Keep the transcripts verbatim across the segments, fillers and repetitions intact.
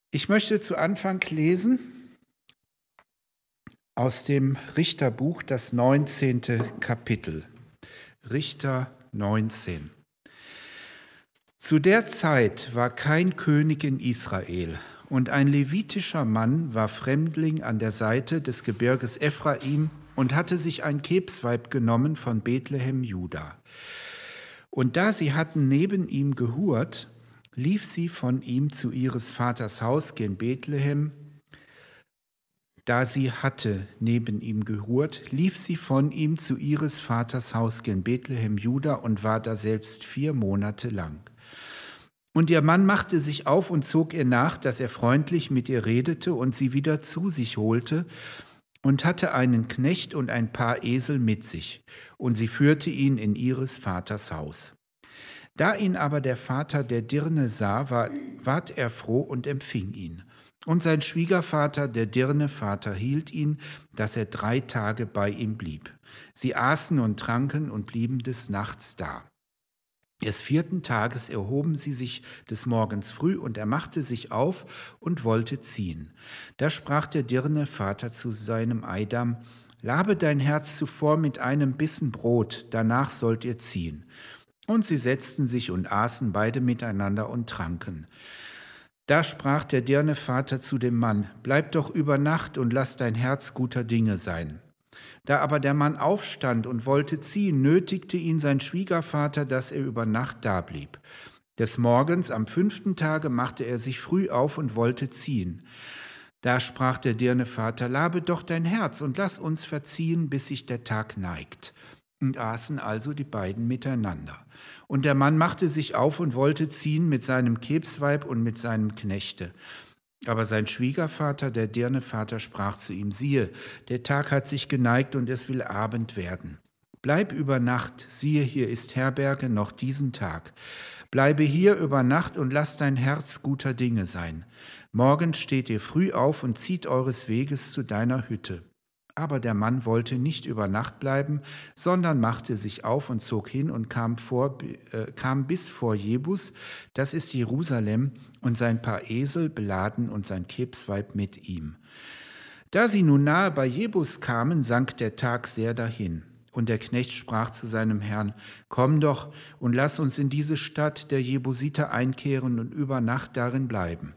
Ich möchte zu Anfang lesen aus dem Richterbuch, das neunzehnte Kapitel. Richter neunzehn. Zu der Zeit war kein König in Israel, und ein levitischer Mann war Fremdling an der Seite des Gebirges Ephraim und hatte sich ein Kebsweib genommen von Bethlehem, Juda. Und da sie hatten neben ihm gehurt, lief sie von ihm zu ihres Vaters Haus gen Bethlehem. Da sie hatte neben ihm gehurt, lief sie von ihm zu ihres Vaters Haus gen Bethlehem, Juda, und war da selbst vier Monate lang. Und ihr Mann machte sich auf und zog ihr nach, dass er freundlich mit ihr redete und sie wieder zu sich holte, und hatte einen Knecht und ein paar Esel mit sich, und sie führte ihn in ihres Vaters Haus. Da ihn aber der Vater der Dirne sah, war, ward er froh und empfing ihn. Und sein Schwiegervater, der Dirnevater, hielt ihn, dass er drei Tage bei ihm blieb. Sie aßen und tranken und blieben des Nachts da. Des vierten Tages erhoben sie sich des Morgens früh, und er machte sich auf und wollte ziehen. Da sprach der Dirnevater zu seinem Eidam: Labe dein Herz zuvor mit einem Bissen Brot, danach sollt ihr ziehen. Und sie setzten sich und aßen beide miteinander und tranken. Da sprach der Dirnevater zu dem Mann: Bleib doch über Nacht und lass dein Herz guter Dinge sein. Da aber der Mann aufstand und wollte ziehen, nötigte ihn sein Schwiegervater, dass er über Nacht dablieb. Des Morgens am fünften Tage machte er sich früh auf und wollte ziehen. Da sprach der Dirnevater: Labe doch dein Herz und lass uns verziehen, bis sich der Tag neigt. Und aßen also die beiden miteinander. Und der Mann machte sich auf und wollte ziehen mit seinem Kebsweib und mit seinem Knechte. Aber sein Schwiegervater, der Dirnevater, sprach zu ihm: Siehe, der Tag hat sich geneigt und es will Abend werden. Bleib über Nacht, siehe, hier ist Herberge noch diesen Tag. Bleibe hier über Nacht und lass dein Herz guter Dinge sein. Morgen steht ihr früh auf und zieht eures Weges zu deiner Hütte. Aber der Mann wollte nicht über Nacht bleiben, sondern machte sich auf und zog hin und kam, vor, äh, kam bis vor Jebus, das ist Jerusalem, und sein paar Esel beladen und sein Kebsweib mit ihm. Da sie nun nahe bei Jebus kamen, sank der Tag sehr dahin. Und der Knecht sprach zu seinem Herrn: Komm doch und lass uns in diese Stadt der Jebusiter einkehren und über Nacht darin bleiben.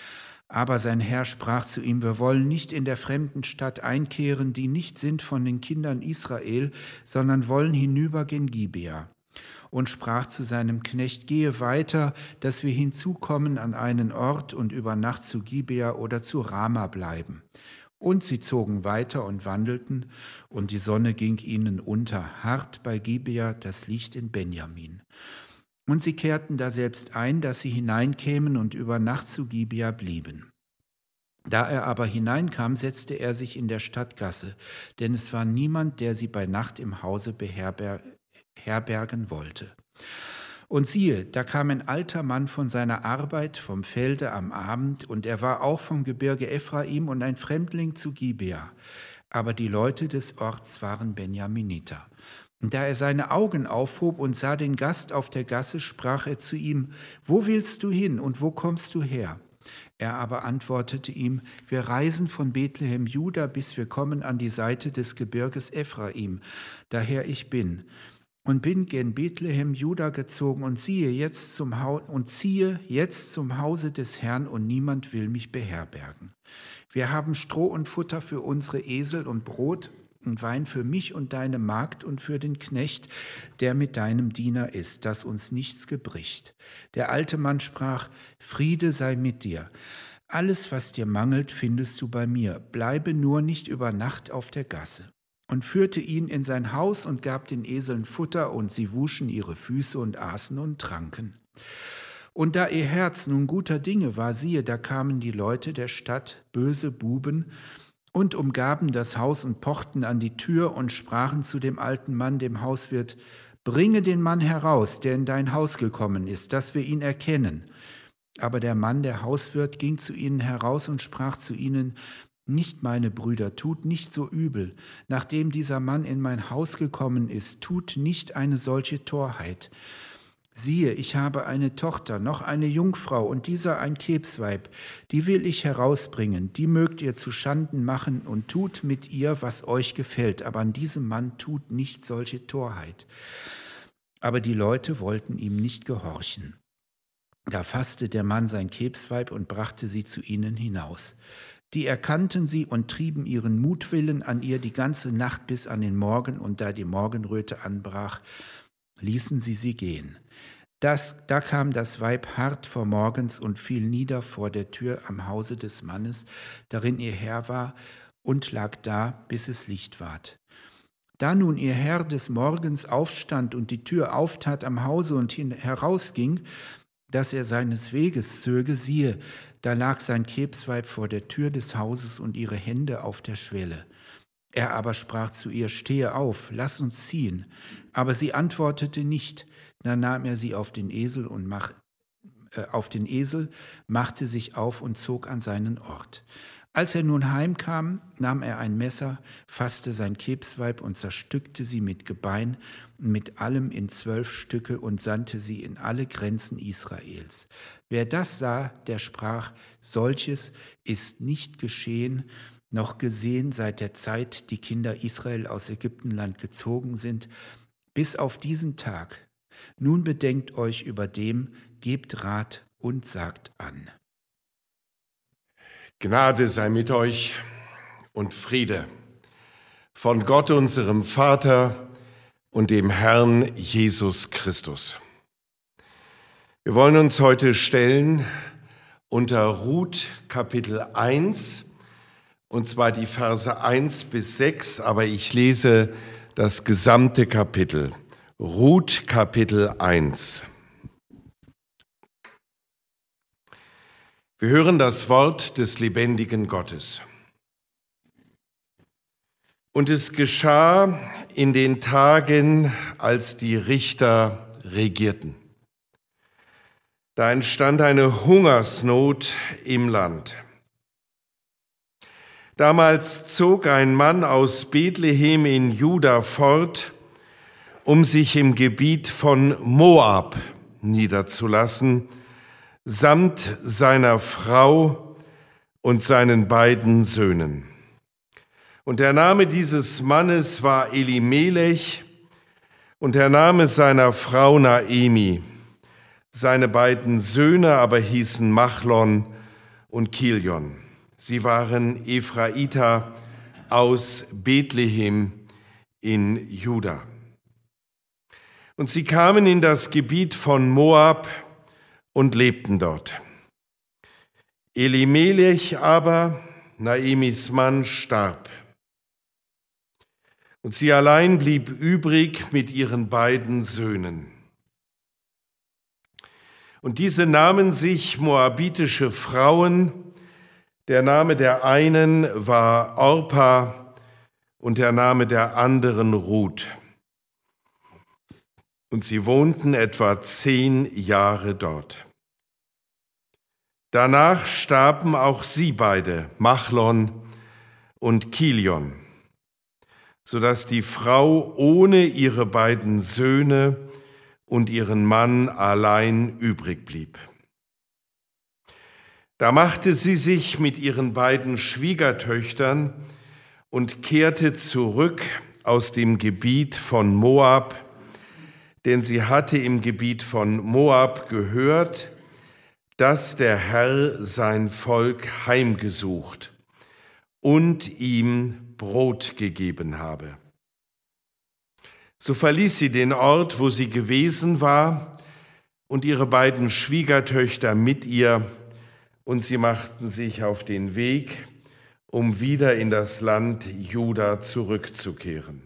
Aber sein Herr sprach zu ihm: Wir wollen nicht in der fremden Stadt einkehren, die nicht sind von den Kindern Israel, sondern wollen hinüber gen Gibea. Und sprach zu seinem Knecht: Gehe weiter, dass wir hinzukommen an einen Ort und über Nacht zu Gibea oder zu Rama bleiben. Und sie zogen weiter und wandelten, und die Sonne ging ihnen unter, hart bei Gibea, das liegt in Benjamin. Und sie kehrten daselbst ein, dass sie hineinkämen und über Nacht zu Gibea blieben. Da er aber hineinkam, setzte er sich in der Stadtgasse, denn es war niemand, der sie bei Nacht im Hause beherbergen wollte. Und siehe, da kam ein alter Mann von seiner Arbeit vom Felde am Abend, und er war auch vom Gebirge Ephraim und ein Fremdling zu Gibea. Aber die Leute des Orts waren Benjaminiter. Und da er seine Augen aufhob und sah den Gast auf der Gasse, sprach er zu ihm: Wo willst du hin und wo kommst du her? Er aber antwortete ihm: Wir reisen von Bethlehem, Juda, bis wir kommen an die Seite des Gebirges Ephraim, daher ich bin. Und bin gen Bethlehem, Juda gezogen und ziehe jetzt zum Haus und ziehe jetzt zum Hause des Herrn, und niemand will mich beherbergen. Wir haben Stroh und Futter für unsere Esel und Brot und Wein für mich und deine Magd und für den Knecht, der mit deinem Diener ist, dass uns nichts gebricht. Der alte Mann sprach: Friede sei mit dir. Alles, was dir mangelt, findest du bei mir. Bleibe nur nicht über Nacht auf der Gasse. Und führte ihn in sein Haus und gab den Eseln Futter, und sie wuschen ihre Füße und aßen und tranken. Und da ihr Herz nun guter Dinge war, siehe, da kamen die Leute der Stadt, böse Buben, und umgaben das Haus und pochten an die Tür und sprachen zu dem alten Mann, dem Hauswirt: Bringe den Mann heraus, der in dein Haus gekommen ist, dass wir ihn erkennen. Aber der Mann, der Hauswirt, ging zu ihnen heraus und sprach zu ihnen: Nicht, meine Brüder, tut nicht so übel. Nachdem dieser Mann in mein Haus gekommen ist, tut nicht eine solche Torheit. Siehe, ich habe eine Tochter, noch eine Jungfrau, und dieser ein Kebsweib, die will ich herausbringen, die mögt ihr zu Schanden machen und tut mit ihr, was euch gefällt, aber an diesem Mann tut nicht solche Torheit. Aber die Leute wollten ihm nicht gehorchen. Da fasste der Mann sein Kebsweib und brachte sie zu ihnen hinaus. Die erkannten sie und trieben ihren Mutwillen an ihr die ganze Nacht bis an den Morgen, und da die Morgenröte anbrach, ließen sie sie gehen. Das, da kam das Weib hart vor morgens und fiel nieder vor der Tür am Hause des Mannes, darin ihr Herr war, und lag da, bis es Licht ward. Da nun ihr Herr des Morgens aufstand und die Tür auftat am Hause und hin, herausging, dass er seines Weges zöge, siehe, da lag sein Kebsweib vor der Tür des Hauses und ihre Hände auf der Schwelle. Er aber sprach zu ihr, stehe auf, lass uns ziehen. Aber sie antwortete nicht. Da nahm er sie auf den Esel und mach, äh, auf den Esel, machte sich auf und zog an seinen Ort. Als er nun heimkam, nahm er ein Messer, fasste sein Kebsweib und zerstückte sie mit Gebein und mit allem in zwölf Stücke und sandte sie in alle Grenzen Israels. Wer das sah, der sprach, solches ist nicht geschehen, noch gesehen seit der Zeit, die Kinder Israel aus Ägyptenland gezogen sind, bis auf diesen Tag. Nun bedenkt euch über dem, gebt Rat und sagt an. Gnade sei mit euch und Friede von Gott, unserem Vater und dem Herrn Jesus Christus. Wir wollen uns heute stellen unter Ruth Kapitel eins, und zwar die Verse eins bis sechs, aber ich lese das gesamte Kapitel. Ruth Kapitel eins. Wir hören das Wort des lebendigen Gottes. Und es geschah in den Tagen, als die Richter regierten. Da entstand eine Hungersnot im Land. Damals zog ein Mann aus Bethlehem in Juda fort, um sich im Gebiet von Moab niederzulassen, samt seiner Frau und seinen beiden Söhnen. Und der Name dieses Mannes war Elimelech und der Name seiner Frau Naemi. Seine beiden Söhne aber hießen Machlon und Kilion. Sie waren Ephraiter aus Bethlehem in Juda. Und sie kamen in das Gebiet von Moab und lebten dort. Elimelech aber, Naemis Mann, starb. Und sie allein blieb übrig mit ihren beiden Söhnen. Und diese nahmen sich moabitische Frauen. Der Name der einen war Orpa und der Name der anderen Ruth. Und sie wohnten etwa zehn Jahre dort. Danach starben auch sie beide, Machlon und Kilion, sodass die Frau ohne ihre beiden Söhne und ihren Mann allein übrig blieb. Da machte sie sich mit ihren beiden Schwiegertöchtern und kehrte zurück aus dem Gebiet von Moab, denn sie hatte im Gebiet von Moab gehört, dass der Herr sein Volk heimgesucht und ihm Brot gegeben habe. So verließ sie den Ort, wo sie gewesen war, und ihre beiden Schwiegertöchter mit ihr, und sie machten sich auf den Weg, um wieder in das Land Juda zurückzukehren.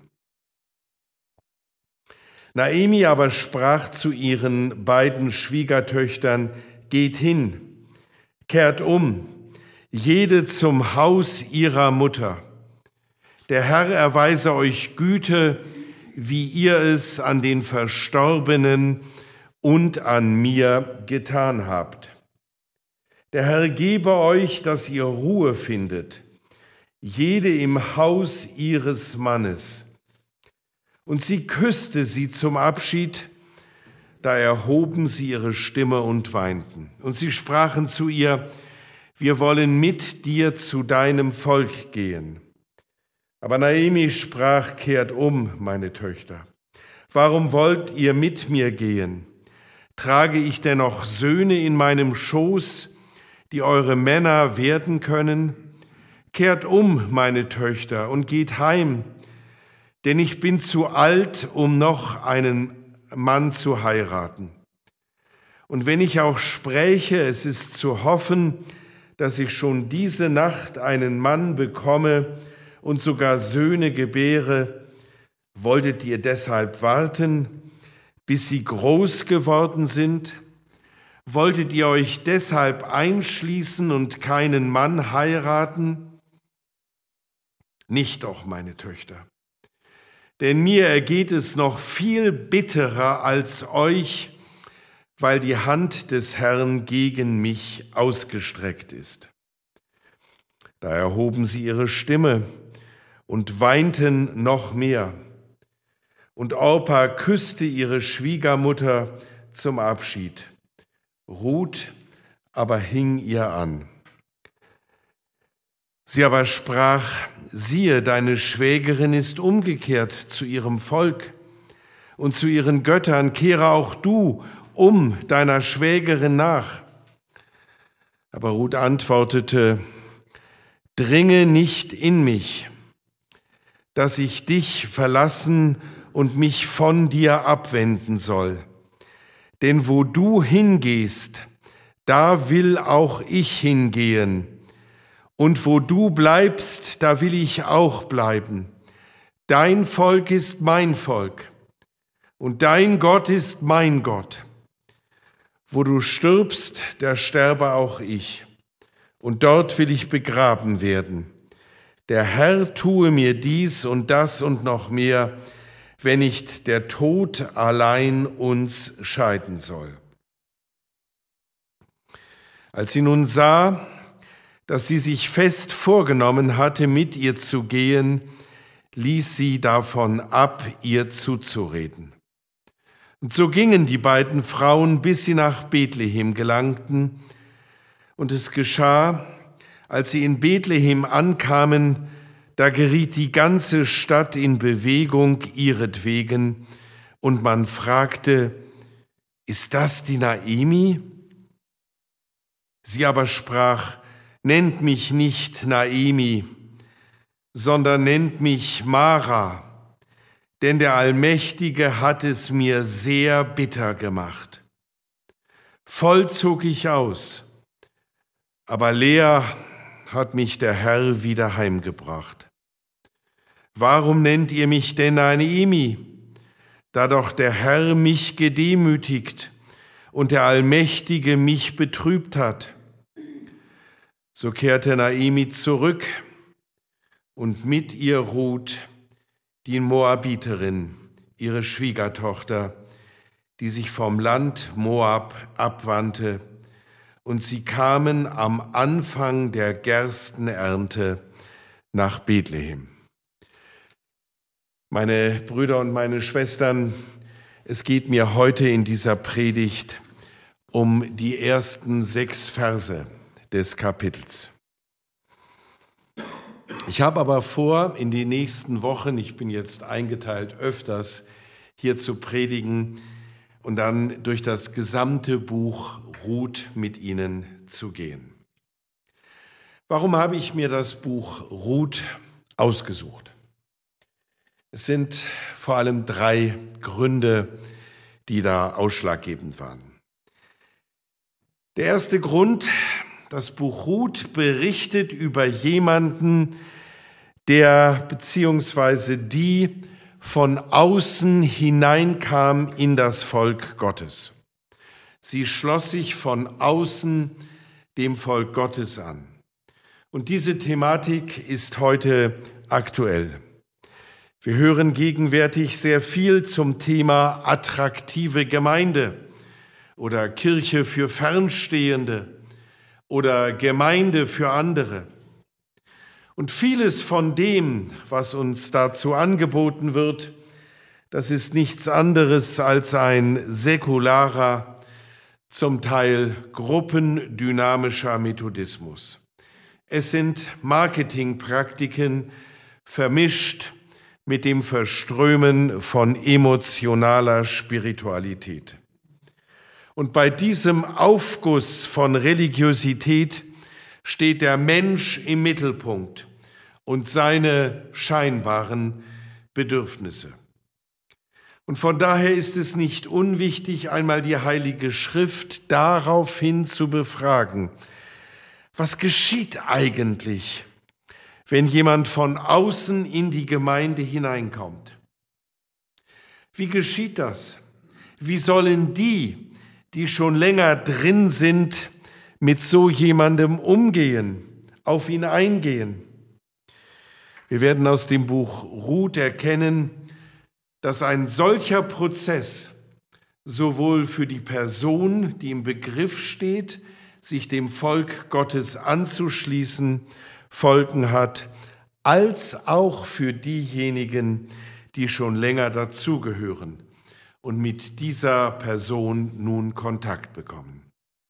Naemi aber sprach zu ihren beiden Schwiegertöchtern, geht hin, kehrt um, jede zum Haus ihrer Mutter. Der Herr erweise euch Güte, wie ihr es an den Verstorbenen und an mir getan habt. Der Herr gebe euch, dass ihr Ruhe findet, jede im Haus ihres Mannes. Und sie küsste sie zum Abschied, Da erhoben sie ihre Stimme und weinten. Und sie sprachen zu ihr: Wir wollen mit dir zu deinem Volk gehen. Aber Naomi sprach: Kehrt um, meine Töchter. Warum wollt ihr mit mir gehen? Trage ich denn noch Söhne in meinem Schoß, die eure Männer werden können? Kehrt um, meine Töchter, und geht heim, denn ich bin zu alt, um noch einen Mann zu heiraten. Und wenn ich auch spräche, es ist zu hoffen, dass ich schon diese Nacht einen Mann bekomme und sogar Söhne gebäre, wolltet ihr deshalb warten, bis sie groß geworden sind? Wolltet ihr euch deshalb einschließen und keinen Mann heiraten? Nicht doch, meine Töchter. Denn mir ergeht es noch viel bitterer als euch, weil die Hand des Herrn gegen mich ausgestreckt ist. Da erhoben sie ihre Stimme und weinten noch mehr. Und Orpa küsste ihre Schwiegermutter zum Abschied. Ruth aber hing ihr an. Sie aber sprach: Siehe, deine Schwägerin ist umgekehrt zu ihrem Volk und zu ihren Göttern. Kehre auch du um deiner Schwägerin nach. Aber Ruth antwortete: Dringe nicht in mich, dass ich dich verlassen und mich von dir abwenden soll. Denn wo du hingehst, da will auch ich hingehen. Und wo du bleibst, da will ich auch bleiben. Dein Volk ist mein Volk und dein Gott ist mein Gott. Wo du stirbst, da sterbe auch ich. Und dort will ich begraben werden. Der Herr tue mir dies und das und noch mehr, wenn nicht der Tod allein uns scheiden soll. Als sie nun sah, dass sie sich fest vorgenommen hatte, mit ihr zu gehen, ließ sie davon ab, ihr zuzureden. Und so gingen die beiden Frauen, bis sie nach Bethlehem gelangten. Und es geschah, als sie in Bethlehem ankamen, da geriet die ganze Stadt in Bewegung ihretwegen, und man fragte: Ist das die Naomi? Sie aber sprach: Nennt mich nicht Naomi, sondern nennt mich Mara, denn der Allmächtige hat es mir sehr bitter gemacht. Voll zog ich aus, aber leer hat mich der Herr wieder heimgebracht. Warum nennt ihr mich denn Naomi, da doch der Herr mich gedemütigt und der Allmächtige mich betrübt hat? So kehrte Naomi zurück und mit ihr Ruth, die Moabiterin, ihre Schwiegertochter, die sich vom Land Moab abwandte, und sie kamen am Anfang der Gerstenernte nach Bethlehem. Meine Brüder und meine Schwestern, es geht mir heute in dieser Predigt um die ersten sechs Verse des Kapitels. Ich habe aber vor, in den nächsten Wochen, ich bin jetzt eingeteilt, öfters hier zu predigen und dann durch das gesamte Buch Ruth mit Ihnen zu gehen. Warum habe ich mir das Buch Ruth ausgesucht? Es sind vor allem drei Gründe, die da ausschlaggebend waren. Der erste Grund: Das Buch Ruth berichtet über jemanden, der bzw. die von außen hineinkam in das Volk Gottes. Sie schloss sich von außen dem Volk Gottes an. Und diese Thematik ist heute aktuell. Wir hören gegenwärtig sehr viel zum Thema attraktive Gemeinde oder Kirche für Fernstehende oder Gemeinde für andere. Und vieles von dem, was uns dazu angeboten wird, das ist nichts anderes als ein säkularer, zum Teil gruppendynamischer Methodismus. Es sind Marketingpraktiken vermischt mit dem Verströmen von emotionaler Spiritualität. Und bei diesem Aufguss von Religiosität steht der Mensch im Mittelpunkt und seine scheinbaren Bedürfnisse. Und von daher ist es nicht unwichtig, einmal die Heilige Schrift daraufhin zu befragen: Was geschieht eigentlich, wenn jemand von außen in die Gemeinde hineinkommt? Wie geschieht das? Wie sollen die, die schon länger drin sind, mit so jemandem umgehen, auf ihn eingehen? Wir werden aus dem Buch Ruth erkennen, dass ein solcher Prozess sowohl für die Person, die im Begriff steht, sich dem Volk Gottes anzuschließen, Folgen hat, als auch für diejenigen, die schon länger dazugehören und mit dieser Person nun Kontakt bekommen.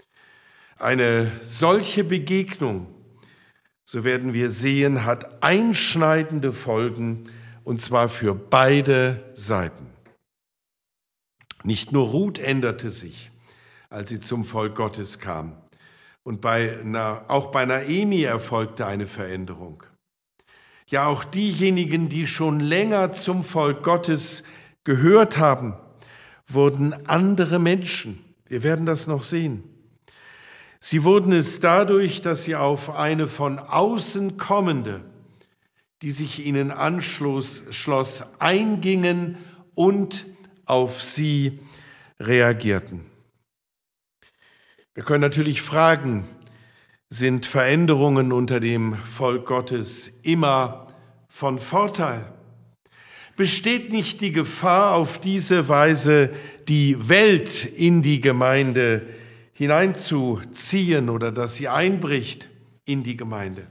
Eine solche Begegnung, so werden wir sehen, hat einschneidende Folgen, und zwar für beide Seiten. Nicht nur Ruth änderte sich, als sie zum Volk Gottes kam. Und bei einer, auch bei Naemi erfolgte eine Veränderung. Ja, auch diejenigen, die schon länger zum Volk Gottes gehört haben, wurden andere Menschen. Wir werden das noch sehen. Sie wurden es dadurch, dass sie auf eine von außen kommende, die sich ihnen anschloss, schloss, eingingen und auf sie reagierten. Wir können natürlich fragen, sind Veränderungen unter dem Volk Gottes immer von Vorteil? Besteht nicht die Gefahr, auf diese Weise die Welt in die Gemeinde hineinzuziehen oder dass sie einbricht in die Gemeinde?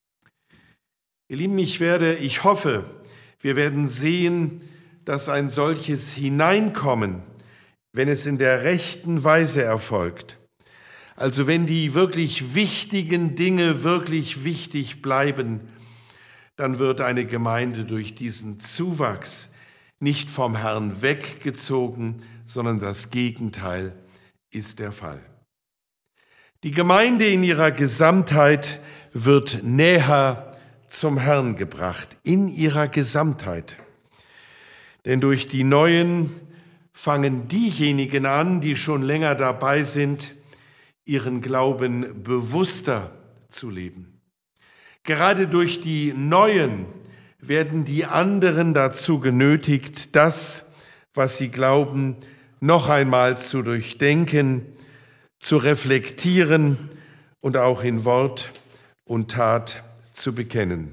Ihr Lieben, ich werde, ich hoffe, wir werden sehen, dass ein solches Hineinkommen, wenn es in der rechten Weise erfolgt, also wenn die wirklich wichtigen Dinge wirklich wichtig bleiben, dann wird eine Gemeinde durch diesen Zuwachs nicht vom Herrn weggezogen, sondern das Gegenteil ist der Fall. Die Gemeinde in ihrer Gesamtheit wird näher zum Herrn gebracht, in ihrer Gesamtheit. Denn durch die Neuen fangen diejenigen an, die schon länger dabei sind, ihren Glauben bewusster zu leben. Gerade durch die Neuen werden die anderen dazu genötigt, das, was sie glauben, noch einmal zu durchdenken, zu reflektieren und auch in Wort und Tat zu bekennen.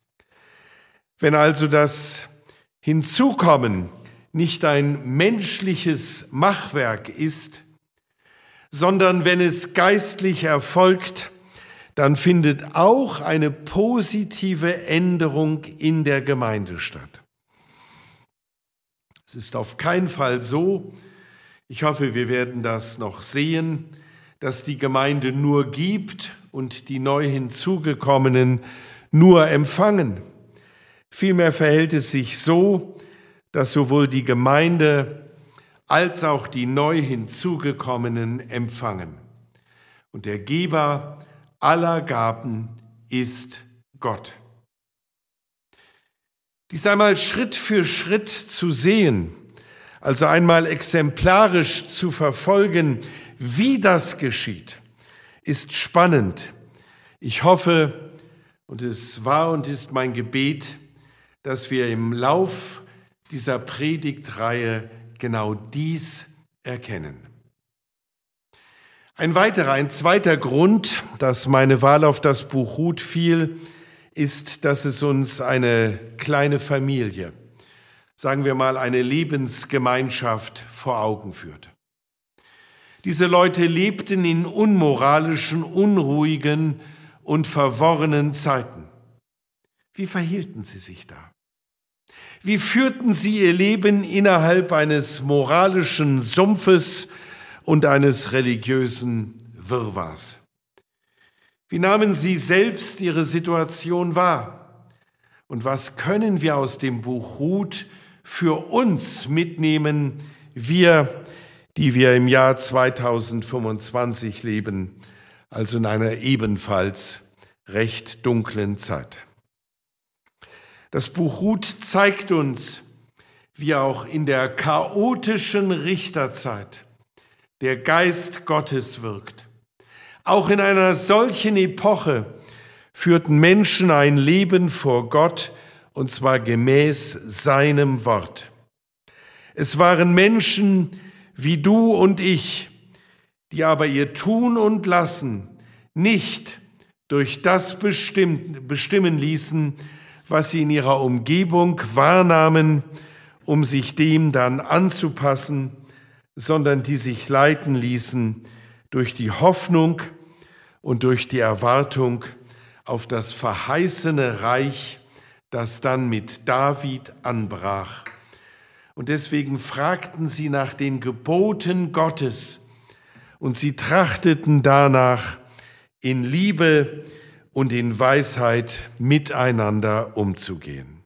Wenn also das Hinzukommen nicht ein menschliches Machwerk ist, sondern wenn es geistlich erfolgt, dann findet auch eine positive Änderung in der Gemeinde statt. Es ist auf keinen Fall so, ich hoffe, wir werden das noch sehen, dass die Gemeinde nur gibt und die neu hinzugekommenen nur empfangen. Vielmehr verhält es sich so, dass sowohl die Gemeinde als auch die neu hinzugekommenen empfangen. Und der Geber aller Gaben ist Gott. Dies einmal Schritt für Schritt zu sehen, also einmal exemplarisch zu verfolgen, wie das geschieht, ist spannend. Ich hoffe, und es war und ist mein Gebet, dass wir im Lauf dieser Predigtreihe genau dies erkennen. Ein weiterer, ein zweiter Grund, dass meine Wahl auf das Buch Ruth fiel, ist, dass es uns eine kleine Familie, sagen wir mal eine Lebensgemeinschaft vor Augen führt. Diese Leute lebten in unmoralischen, unruhigen und verworrenen Zeiten. Wie verhielten sie sich da? Wie führten sie ihr Leben innerhalb eines moralischen Sumpfes und eines religiösen Wirrwarrs? Wie nahmen sie selbst ihre Situation wahr? Und was können wir aus dem Buch Ruth für uns mitnehmen, wir, die wir im Jahr zweitausendfünfundzwanzig leben, also in einer ebenfalls recht dunklen Zeit? Das Buch Ruth zeigt uns, wie auch in der chaotischen Richterzeit der Geist Gottes wirkt. Auch in einer solchen Epoche führten Menschen ein Leben vor Gott, und zwar gemäß seinem Wort. Es waren Menschen wie du und ich, die aber ihr Tun und Lassen nicht durch das bestimmen ließen, was sie in ihrer Umgebung wahrnahmen, um sich dem dann anzupassen, sondern die sich leiten ließen durch die Hoffnung und durch die Erwartung auf das verheißene Reich, das dann mit David anbrach. Und deswegen fragten sie nach den Geboten Gottes und sie trachteten danach, in Liebe und in Weisheit miteinander umzugehen.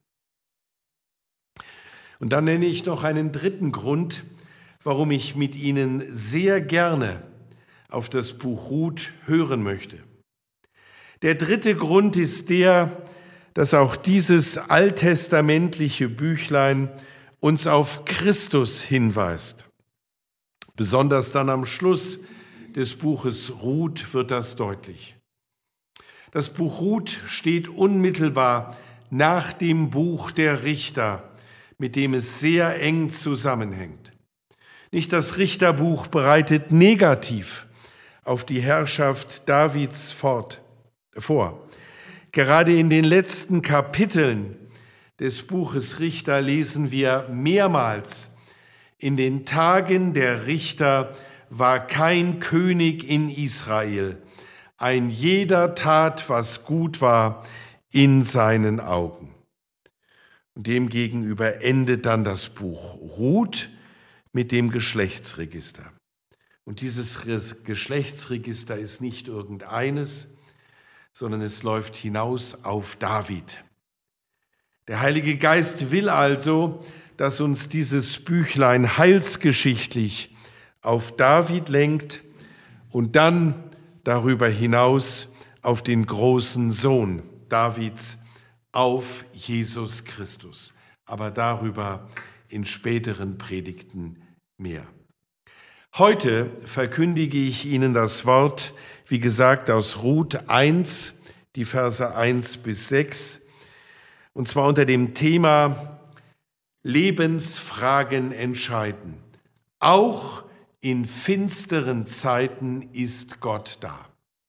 Und dann nenne ich noch einen dritten Grund, warum ich mit Ihnen sehr gerne auf das Buch Ruth hören möchte. Der dritte Grund ist der, dass auch dieses alttestamentliche Büchlein uns auf Christus hinweist. Besonders dann am Schluss des Buches Ruth wird das deutlich. Das Buch Ruth steht unmittelbar nach dem Buch der Richter, mit dem es sehr eng zusammenhängt. Nicht das Richterbuch bereitet negativ auf die Herrschaft Davids fort, vor. Gerade in den letzten Kapiteln des Buches Richter lesen wir mehrmals: In den Tagen der Richter war kein König in Israel. Ein jeder tat, was gut war in seinen Augen. Und demgegenüber endet dann das Buch Ruth mit dem Geschlechtsregister. Und dieses Geschlechtsregister ist nicht irgendeines, sondern es läuft hinaus auf David. Der Heilige Geist will also, dass uns dieses Büchlein heilsgeschichtlich auf David lenkt und dann darüber hinaus auf den großen Sohn Davids, auf Jesus Christus. Aber darüber in späteren Predigten mehr. Heute verkündige ich Ihnen das Wort, wie gesagt, aus Ruth eins, die Verse eins bis sechs, und zwar unter dem Thema Lebensfragen entscheiden. Auch in finsteren Zeiten ist Gott da.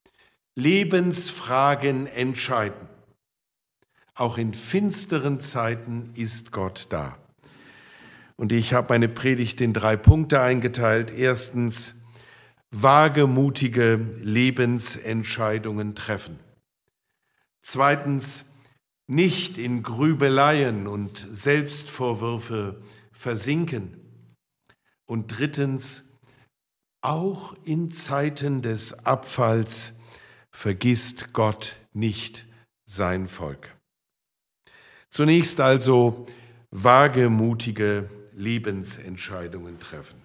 Lebensfragen entscheiden. Auch in finsteren Zeiten ist Gott da. Und ich habe meine Predigt in drei Punkte eingeteilt. Erstens, wagemutige Lebensentscheidungen treffen. Zweitens, nicht in Grübeleien und Selbstvorwürfe versinken. Und drittens, auch in Zeiten des Abfalls vergisst Gott nicht sein Volk. Zunächst also wagemutige Lebensentscheidungen treffen.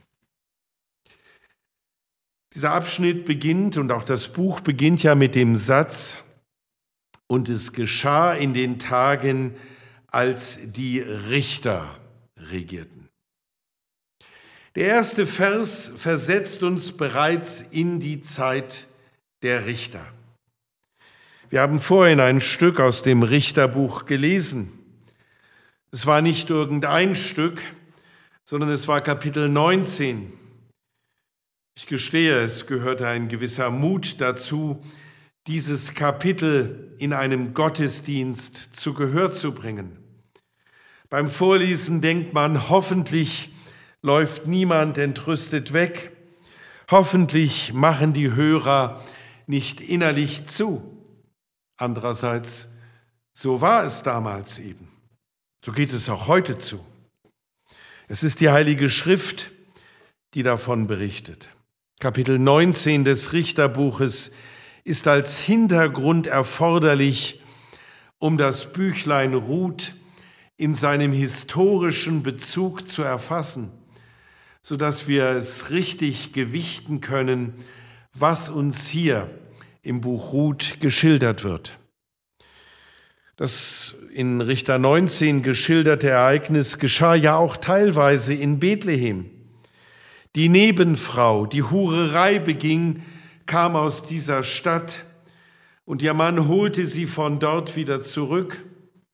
Dieser Abschnitt beginnt, und auch das Buch beginnt ja mit dem Satz: Und es geschah in den Tagen, als die Richter regierten. Der erste Vers versetzt uns bereits in die Zeit der Richter. Wir haben vorhin ein Stück aus dem Richterbuch gelesen. Es war nicht irgendein Stück, sondern es war Kapitel neunzehn. Ich gestehe, es gehörte ein gewisser Mut dazu, dieses Kapitel in einem Gottesdienst zu Gehör zu bringen. Beim Vorlesen denkt man, hoffentlich läuft niemand entrüstet weg. Hoffentlich machen die Hörer nicht innerlich zu. Andererseits, so war es damals eben. So geht es auch heute zu. Es ist die Heilige Schrift, die davon berichtet. Kapitel neunzehn des Richterbuches ist als Hintergrund erforderlich, um das Büchlein Ruth in seinem historischen Bezug zu erfassen, sodass wir es richtig gewichten können, was uns hier im Buch Ruth geschildert wird. Das in Richter neunzehn geschilderte Ereignis geschah ja auch teilweise in Bethlehem. Die Nebenfrau, die Hurerei beging, kam aus dieser Stadt und ihr Mann holte sie von dort wieder zurück.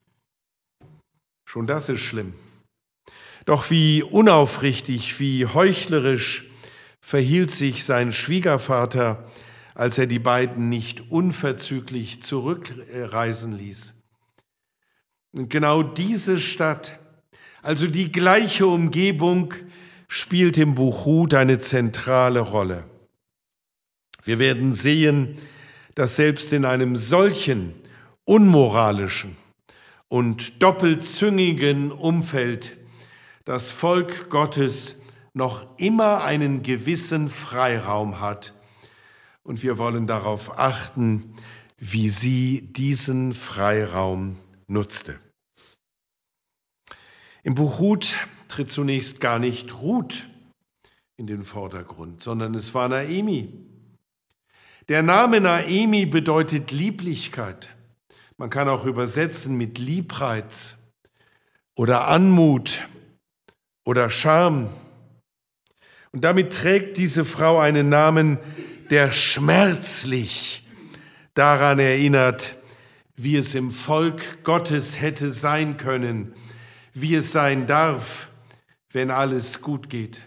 Schon das ist schlimm. Doch wie unaufrichtig, wie heuchlerisch verhielt sich sein Schwiegervater, als er die beiden nicht unverzüglich zurückreisen ließ. Und genau diese Stadt, also die gleiche Umgebung, spielt im Buch Ruth eine zentrale Rolle. Wir werden sehen, dass selbst in einem solchen unmoralischen und doppelzüngigen Umfeld das Volk Gottes noch immer einen gewissen Freiraum hat. Und wir wollen darauf achten, wie sie diesen Freiraum nutzte. Im Buch Ruth tritt zunächst gar nicht Ruth in den Vordergrund, sondern es war Naemi. Der Name Naemi bedeutet Lieblichkeit. Man kann auch übersetzen mit Liebreiz oder Anmut oder Charme. Und damit trägt diese Frau einen Namen, der schmerzlich daran erinnert, wie es im Volk Gottes hätte sein können, wie es sein darf, wenn alles gut geht.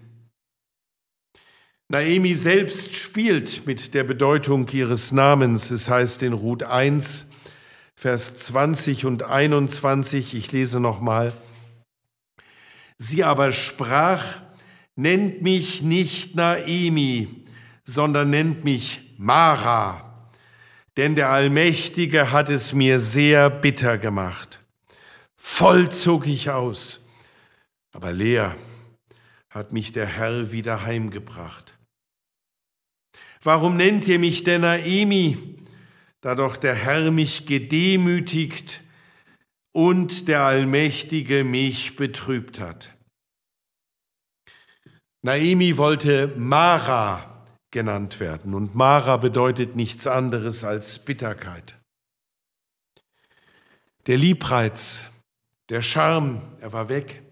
Naemi selbst spielt mit der Bedeutung ihres Namens. Es heißt in Ruth eins, Vers zwanzig und einundzwanzig, ich lese nochmal: Sie aber sprach, nennt mich nicht Naemi, sondern nennt mich Mara, denn der Allmächtige hat es mir sehr bitter gemacht. Voll zog ich aus, aber leer hat mich der Herr wieder heimgebracht. Warum nennt ihr mich denn Naemi, da doch der Herr mich gedemütigt und der Allmächtige mich betrübt hat? Naemi wollte Mara genannt werden und Mara bedeutet nichts anderes als Bitterkeit. Der Liebreiz, der Charme, er war weg.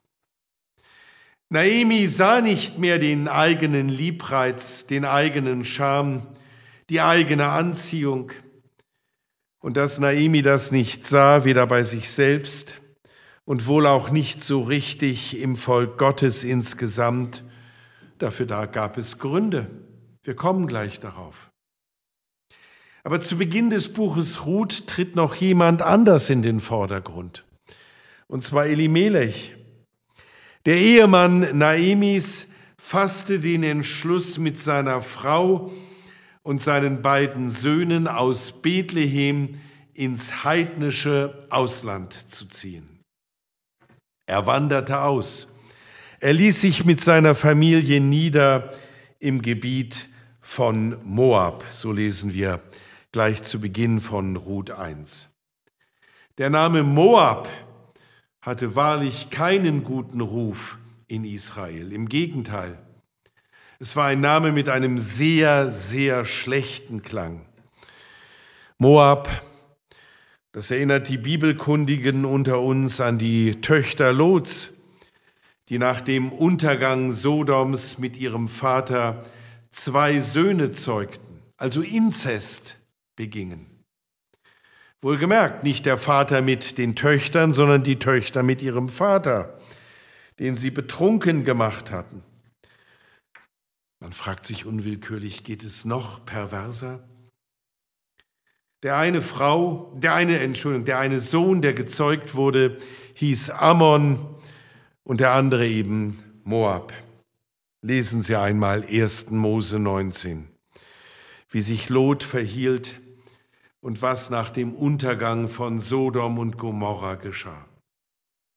Naemi sah nicht mehr den eigenen Liebreiz, den eigenen Charme, die eigene Anziehung. Und dass Naemi das nicht sah, weder bei sich selbst und wohl auch nicht so richtig im Volk Gottes insgesamt, dafür da gab es Gründe. Wir kommen gleich darauf. Aber zu Beginn des Buches Ruth tritt noch jemand anders in den Vordergrund, und zwar Elimelech. Der Ehemann Naemis fasste den Entschluss, mit seiner Frau und seinen beiden Söhnen aus Bethlehem ins heidnische Ausland zu ziehen. Er wanderte aus. Er ließ sich mit seiner Familie nieder im Gebiet von Moab, so lesen wir gleich zu Beginn von Ruth eins. Der Name Moab hatte wahrlich keinen guten Ruf in Israel. Im Gegenteil, es war ein Name mit einem sehr, sehr schlechten Klang. Moab, das erinnert die Bibelkundigen unter uns an die Töchter Lots, die nach dem Untergang Sodoms mit ihrem Vater zwei Söhne zeugten, also Inzest begingen. Wohlgemerkt, nicht der Vater mit den Töchtern, sondern die Töchter mit ihrem Vater, den sie betrunken gemacht hatten. Man fragt sich unwillkürlich, geht es noch perverser? Der eine Frau, der eine, Entschuldigung, der eine Sohn, der gezeugt wurde, hieß Ammon und der andere eben Moab. Lesen Sie einmal ersten Mose neunzehn, wie sich Lot verhielt und was nach dem Untergang von Sodom und Gomorra geschah.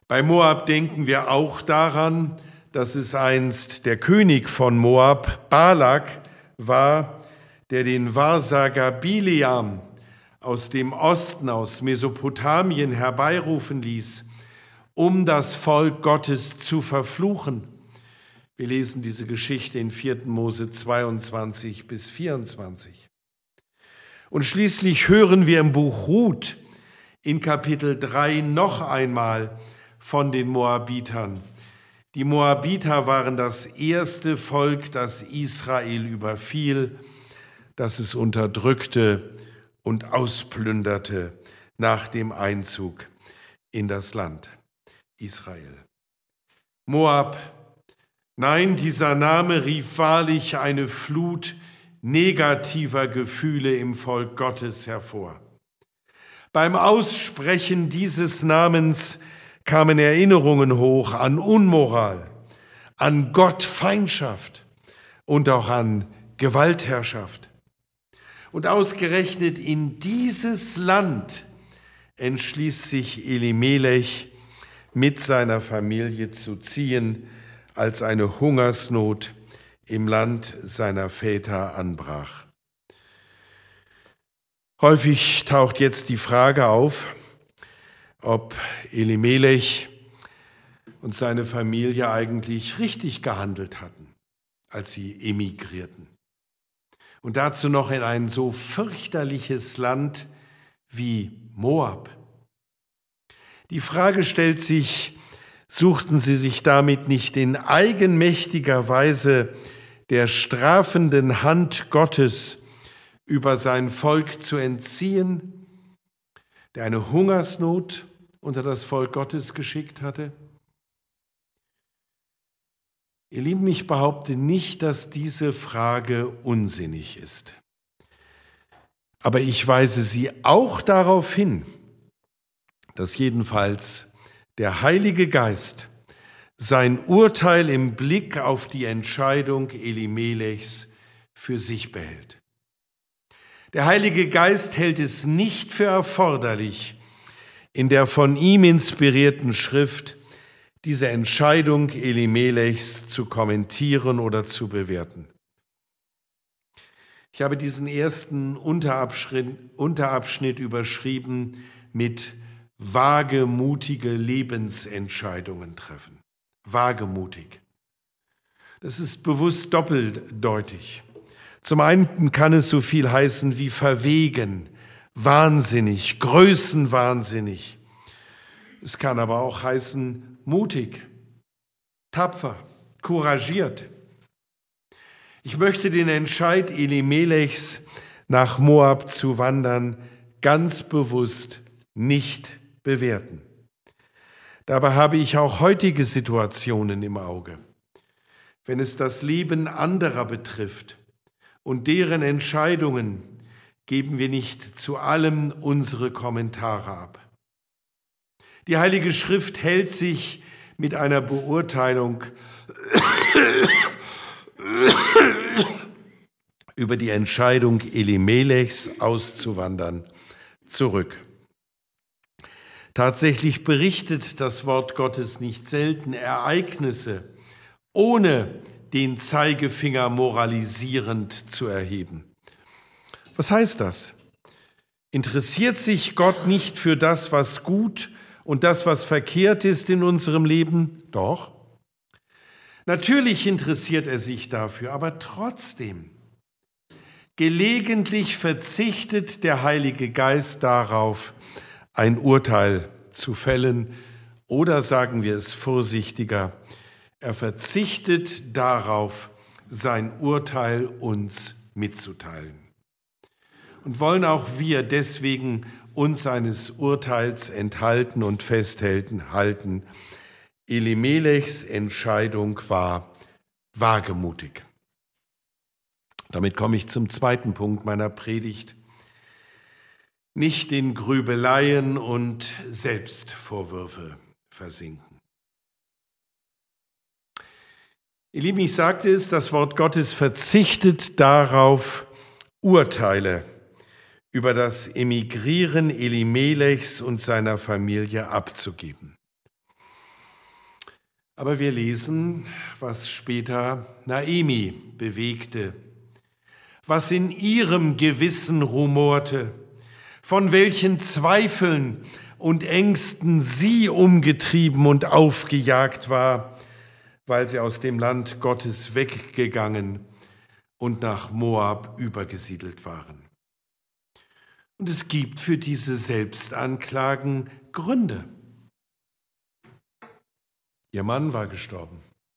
Bei Moab denken wir auch daran, dass es einst der König von Moab, Balak, war, der den Wahrsager Bileam aus dem Osten, aus Mesopotamien herbeirufen ließ, um das Volk Gottes zu verfluchen. Wir lesen diese Geschichte in vierten Mose zweiundzwanzig bis vierundzwanzig. Und schließlich hören wir im Buch Ruth in Kapitel drei noch einmal von den Moabitern. Die Moabiter waren das erste Volk, das Israel überfiel, das es unterdrückte und ausplünderte nach dem Einzug in das Land Israel. Moab, nein, dieser Name rief wahrlich eine Flut negativer Gefühle im Volk Gottes hervor. Beim Aussprechen dieses Namens kamen Erinnerungen hoch an Unmoral, an Gottfeindschaft und auch an Gewaltherrschaft. Und ausgerechnet in dieses Land entschließt sich Elimelech, mit seiner Familie zu ziehen, als eine Hungersnot im Land seiner Väter anbrach. Häufig taucht jetzt die Frage auf, ob Elimelech und seine Familie eigentlich richtig gehandelt hatten, als sie emigrierten. Und dazu noch in ein so fürchterliches Land wie Moab. Die Frage stellt sich, suchten sie sich damit nicht in eigenmächtiger Weise der strafenden Hand Gottes über sein Volk zu entziehen, der eine Hungersnot unter das Volk Gottes geschickt hatte? Ihr Lieben, ich behaupte nicht, dass diese Frage unsinnig ist. Aber ich weise Sie auch darauf hin, dass jedenfalls der Heilige Geist sein Urteil im Blick auf die Entscheidung Elimelechs für sich behält. Der Heilige Geist hält es nicht für erforderlich, in der von ihm inspirierten Schrift diese Entscheidung Elimelechs zu kommentieren oder zu bewerten. Ich habe diesen ersten Unterabschnitt, Unterabschnitt überschrieben mit wagemutige Lebensentscheidungen treffen. Wagemutig. Das ist bewusst doppeldeutig. Zum einen kann es so viel heißen wie verwegen, wahnsinnig, größenwahnsinnig. Es kann aber auch heißen mutig, tapfer, couragiert. Ich möchte den Entscheid Elimelechs, nach Moab zu wandern, ganz bewusst nicht bewerten. Dabei habe ich auch heutige Situationen im Auge. Wenn es das Leben anderer betrifft und deren Entscheidungen, geben wir nicht zu allem unsere Kommentare ab. Die Heilige Schrift hält sich mit einer Beurteilung über die Entscheidung Elimelechs auszuwandern zurück. Tatsächlich berichtet das Wort Gottes nicht selten Ereignisse, ohne den Zeigefinger moralisierend zu erheben. Was heißt das? Interessiert sich Gott nicht für das, was gut und das, was verkehrt ist in unserem Leben? Doch. Natürlich interessiert er sich dafür, aber trotzdem. Gelegentlich verzichtet der Heilige Geist darauf, ein Urteil zu fällen, oder sagen wir es vorsichtiger, er verzichtet darauf, sein Urteil uns mitzuteilen. Und wollen auch wir deswegen uns seines Urteils enthalten und festhalten. Elimelechs Entscheidung war wagemutig. Damit komme ich zum zweiten Punkt meiner Predigt. Nicht in Grübeleien und Selbstvorwürfe versinken. Ihr Lieben, ich sagte es, das Wort Gottes verzichtet darauf, Urteile über das Emigrieren Elimelechs und seiner Familie abzugeben. Aber wir lesen, was später Naomi bewegte, was in ihrem Gewissen rumorte, von welchen Zweifeln und Ängsten sie umgetrieben und aufgejagt war, weil sie aus dem Land Gottes weggegangen und nach Moab übergesiedelt waren. Und es gibt für diese Selbstanklagen Gründe. Ihr Mann war gestorben,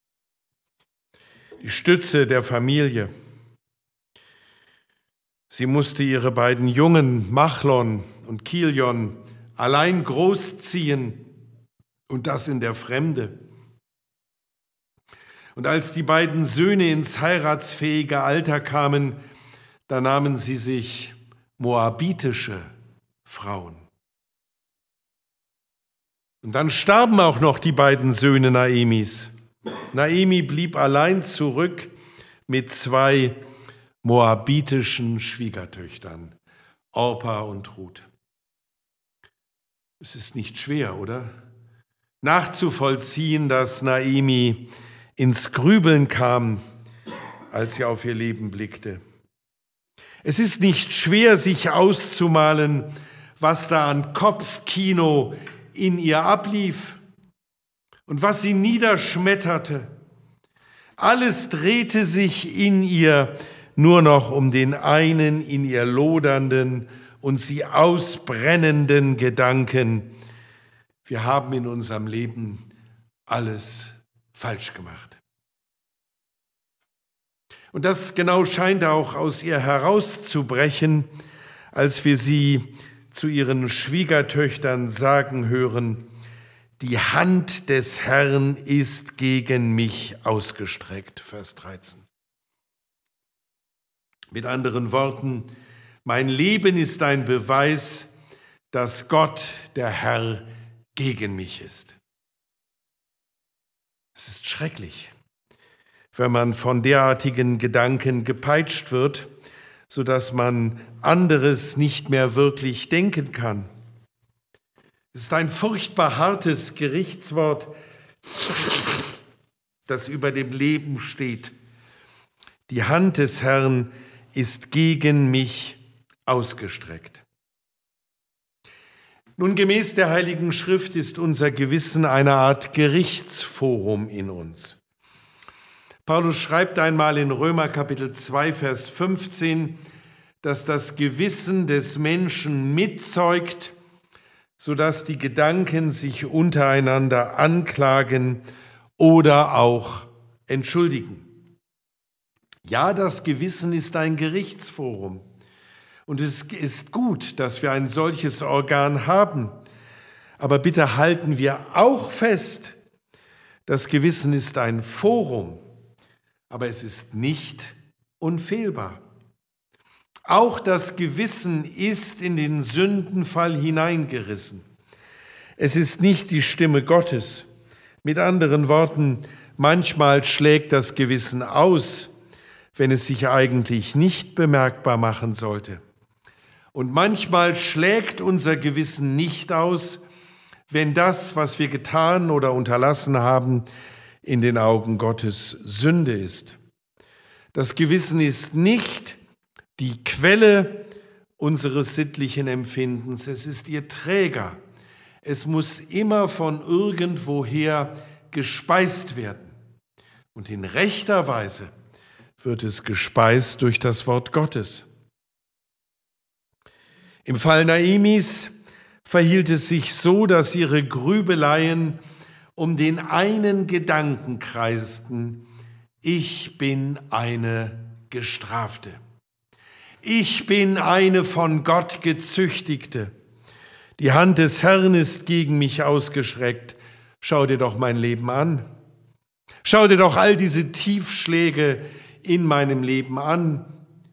die Stütze der Familie. Sie musste ihre beiden Jungen, Machlon und Kilion, allein großziehen und das in der Fremde. Und als die beiden Söhne ins heiratsfähige Alter kamen, da nahmen sie sich moabitische Frauen. Und dann starben auch noch die beiden Söhne Naomis. Naomi blieb allein zurück mit zwei moabitischen Schwiegertöchtern, Orpa und Ruth. Es ist nicht schwer, oder? Nachzuvollziehen, dass Naomi ins Grübeln kam, als sie auf ihr Leben blickte. Es ist nicht schwer, sich auszumalen, was da an Kopfkino in ihr ablief und was sie niederschmetterte. Alles drehte sich in ihr nur noch um den einen in ihr lodernden und sie ausbrennenden Gedanken: Wir haben in unserem Leben alles falsch gemacht. Und das genau scheint auch aus ihr herauszubrechen, als wir sie zu ihren Schwiegertöchtern sagen hören: Die Hand des Herrn ist gegen mich ausgestreckt. Vers dreizehn. Mit anderen Worten, mein Leben ist ein Beweis, dass Gott, der Herr, gegen mich ist. Es ist schrecklich, wenn man von derartigen Gedanken gepeitscht wird, sodass man anderes nicht mehr wirklich denken kann. Es ist ein furchtbar hartes Gerichtswort, das über dem Leben steht. Die Hand des Herrn ist gegen mich ausgestreckt. Nun, gemäß der Heiligen Schrift ist unser Gewissen eine Art Gerichtsforum in uns. Paulus schreibt einmal in Römer Kapitel zwei, Vers fünfzehn, dass das Gewissen des Menschen mitzeugt, sodass die Gedanken sich untereinander anklagen oder auch entschuldigen. Ja, das Gewissen ist ein Gerichtsforum. Und es ist gut, dass wir ein solches Organ haben. Aber bitte halten wir auch fest, das Gewissen ist ein Forum, aber es ist nicht unfehlbar. Auch das Gewissen ist in den Sündenfall hineingerissen. Es ist nicht die Stimme Gottes. Mit anderen Worten, manchmal schlägt das Gewissen aus, wenn es sich eigentlich nicht bemerkbar machen sollte. Und manchmal schlägt unser Gewissen nicht aus, wenn das, was wir getan oder unterlassen haben, in den Augen Gottes Sünde ist. Das Gewissen ist nicht die Quelle unseres sittlichen Empfindens, es ist ihr Träger. Es muss immer von irgendwoher gespeist werden. Und in rechter Weise wird es gespeist durch das Wort Gottes. Im Fall Naomis verhielt es sich so, dass ihre Grübeleien um den einen Gedanken kreisten: Ich bin eine Gestrafte. Ich bin eine von Gott gezüchtigte. Die Hand des Herrn ist gegen mich ausgestreckt. Schau dir doch mein Leben an. Schau dir doch all diese Tiefschläge in meinem Leben an.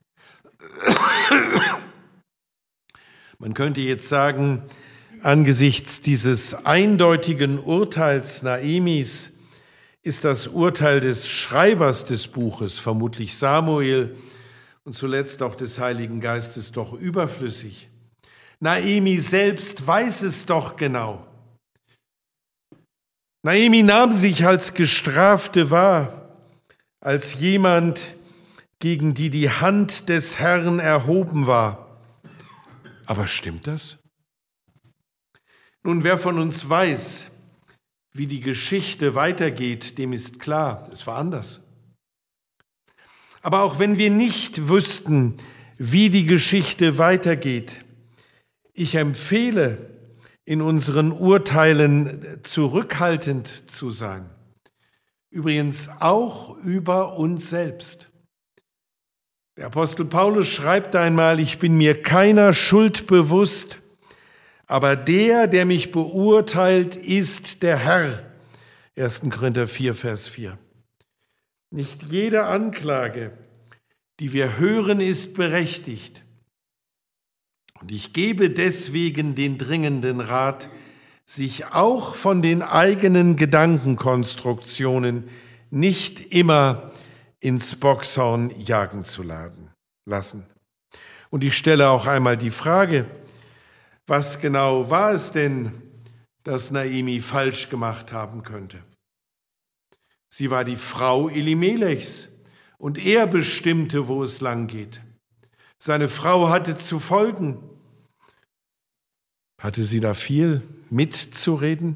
Man könnte jetzt sagen, angesichts dieses eindeutigen Urteils Naomis ist das Urteil des Schreibers des Buches, vermutlich Samuel und zuletzt auch des Heiligen Geistes, doch überflüssig. Naomi selbst weiß es doch genau. Naomi nahm sich als Gestrafte wahr, als jemand, gegen die die Hand des Herrn erhoben war. Aber stimmt das? Nun, wer von uns weiß, wie die Geschichte weitergeht, dem ist klar, es war anders. Aber auch wenn wir nicht wüssten, wie die Geschichte weitergeht, ich empfehle, in unseren Urteilen zurückhaltend zu sein. Übrigens auch über uns selbst. Der Apostel Paulus schreibt einmal, ich bin mir keiner Schuld bewusst, aber der, der mich beurteilt, ist der Herr. erster Korinther vier, Vers vier. Nicht jede Anklage, die wir hören, ist berechtigt. Und ich gebe deswegen den dringenden Rat, sich auch von den eigenen Gedankenkonstruktionen nicht immer ins Bockshorn jagen zu lassen. Und ich stelle auch einmal die Frage, was genau war es denn, das Naomi falsch gemacht haben könnte? Sie war die Frau Elimelechs und er bestimmte, wo es lang geht. Seine Frau hatte zu folgen. Hatte sie da viel mitzureden?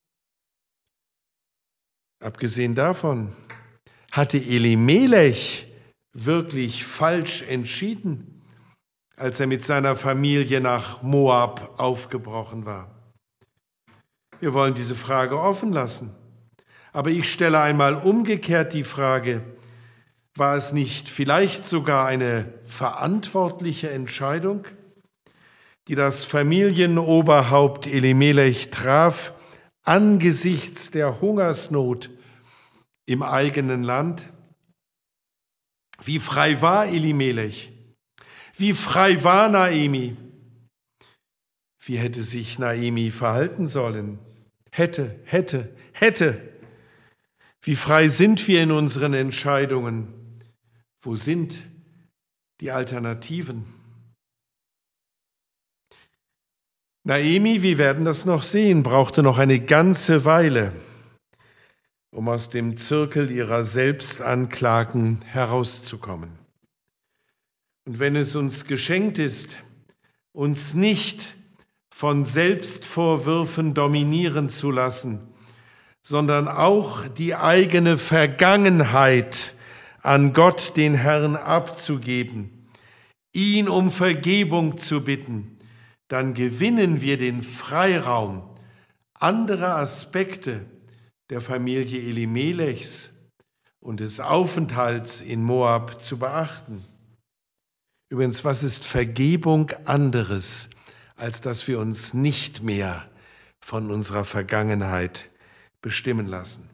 Abgesehen davon, hatte Elimelech wirklich falsch entschieden, als er mit seiner Familie nach Moab aufgebrochen war? Wir wollen diese Frage offen lassen. Aber ich stelle einmal umgekehrt die Frage, war es nicht vielleicht sogar eine verantwortliche Entscheidung, die das Familienoberhaupt Elimelech traf, angesichts der Hungersnot im eigenen Land? Wie frei war Elimelech? Wie frei war Naomi? Wie hätte sich Naomi verhalten sollen? Hätte, hätte, hätte. Wie frei sind wir in unseren Entscheidungen? Wo sind die Alternativen? Naomi, wir werden das noch sehen, brauchte noch eine ganze Weile, um aus dem Zirkel ihrer Selbstanklagen herauszukommen. Und wenn es uns geschenkt ist, uns nicht von Selbstvorwürfen dominieren zu lassen, sondern auch die eigene Vergangenheit an Gott, den Herrn, abzugeben, ihn um Vergebung zu bitten, dann gewinnen wir den Freiraum, andere Aspekte der Familie Elimelechs und des Aufenthalts in Moab zu beachten. Übrigens, was ist Vergebung anderes, als dass wir uns nicht mehr von unserer Vergangenheit bestimmen lassen?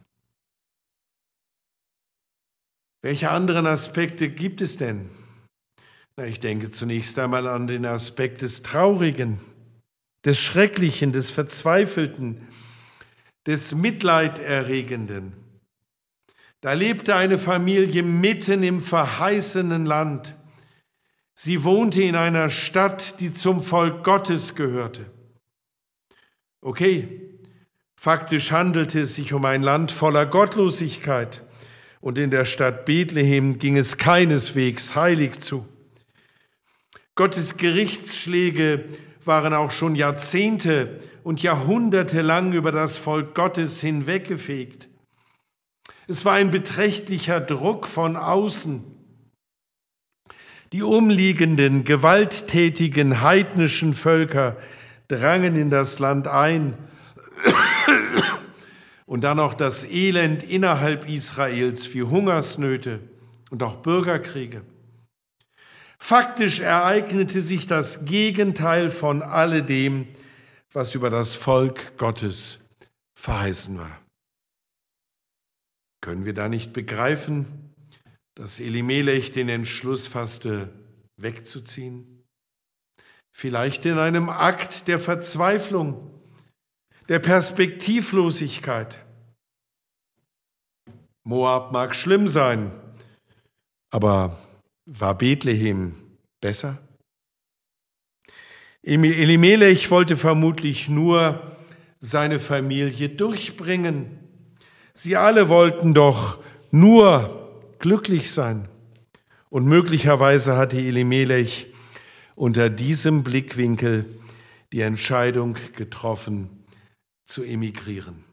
Welche anderen Aspekte gibt es denn? Na, ich denke zunächst einmal an den Aspekt des Traurigen, des Schrecklichen, des Verzweifelten, des Mitleiderregenden. Da lebte eine Familie mitten im verheißenen Land. Sie wohnte in einer Stadt, die zum Volk Gottes gehörte. Okay, faktisch handelte es sich um ein Land voller Gottlosigkeit. Und in der Stadt Bethlehem ging es keineswegs heilig zu. Gottes Gerichtsschläge waren auch schon Jahrzehnte und Jahrhunderte lang über das Volk Gottes hinweggefegt. Es war ein beträchtlicher Druck von außen. Die umliegenden, gewalttätigen, heidnischen Völker drangen in das Land ein. Und dann noch das Elend innerhalb Israels wie Hungersnöte und auch Bürgerkriege. Faktisch ereignete sich das Gegenteil von alledem, was über das Volk Gottes verheißen war. Können wir da nicht begreifen, dass Elimelech den Entschluss fasste, wegzuziehen? Vielleicht in einem Akt der Verzweiflung, der Perspektivlosigkeit. Moab mag schlimm sein, aber war Bethlehem besser? Elimelech wollte vermutlich nur seine Familie durchbringen. Sie alle wollten doch nur glücklich sein. Und möglicherweise hatte Elimelech unter diesem Blickwinkel die Entscheidung getroffen, zu emigrieren.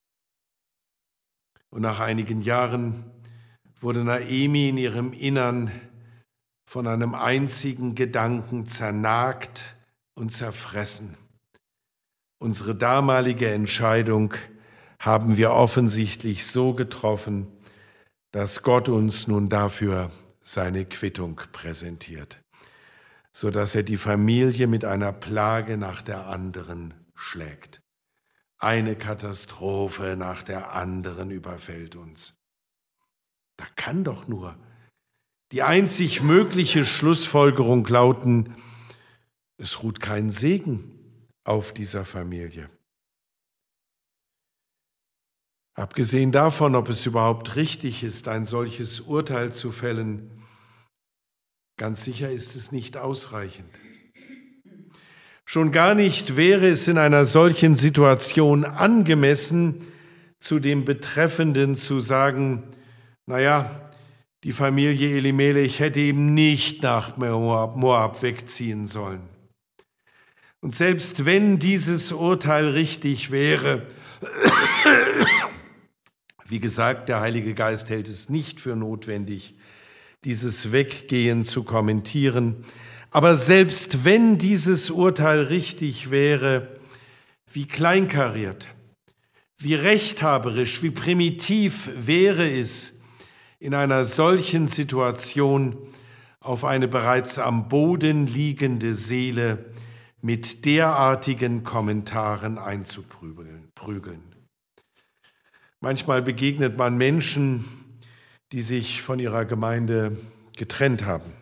Und nach einigen Jahren wurde Naomi in ihrem Innern von einem einzigen Gedanken zernagt und zerfressen. Unsere damalige Entscheidung haben wir offensichtlich so getroffen, dass Gott uns nun dafür seine Quittung präsentiert, sodass er die Familie mit einer Plage nach der anderen schlägt. Eine Katastrophe nach der anderen überfällt uns. Da kann doch nur die einzig mögliche Schlussfolgerung lauten, es ruht kein Segen auf dieser Familie. Abgesehen davon, ob es überhaupt richtig ist, ein solches Urteil zu fällen, ganz sicher ist es nicht ausreichend. Schon gar nicht wäre es in einer solchen Situation angemessen, zu dem Betreffenden zu sagen, naja, die Familie Elimelech hätte eben nicht nach Moab, Moab wegziehen sollen. Und selbst wenn dieses Urteil richtig wäre, wie gesagt, der Heilige Geist hält es nicht für notwendig, dieses Weggehen zu kommentieren. Aber selbst wenn dieses Urteil richtig wäre, wie kleinkariert, wie rechthaberisch, wie primitiv wäre es, in einer solchen Situation auf eine bereits am Boden liegende Seele mit derartigen Kommentaren einzuprügeln. Manchmal begegnet man Menschen, die sich von ihrer Gemeinde getrennt haben.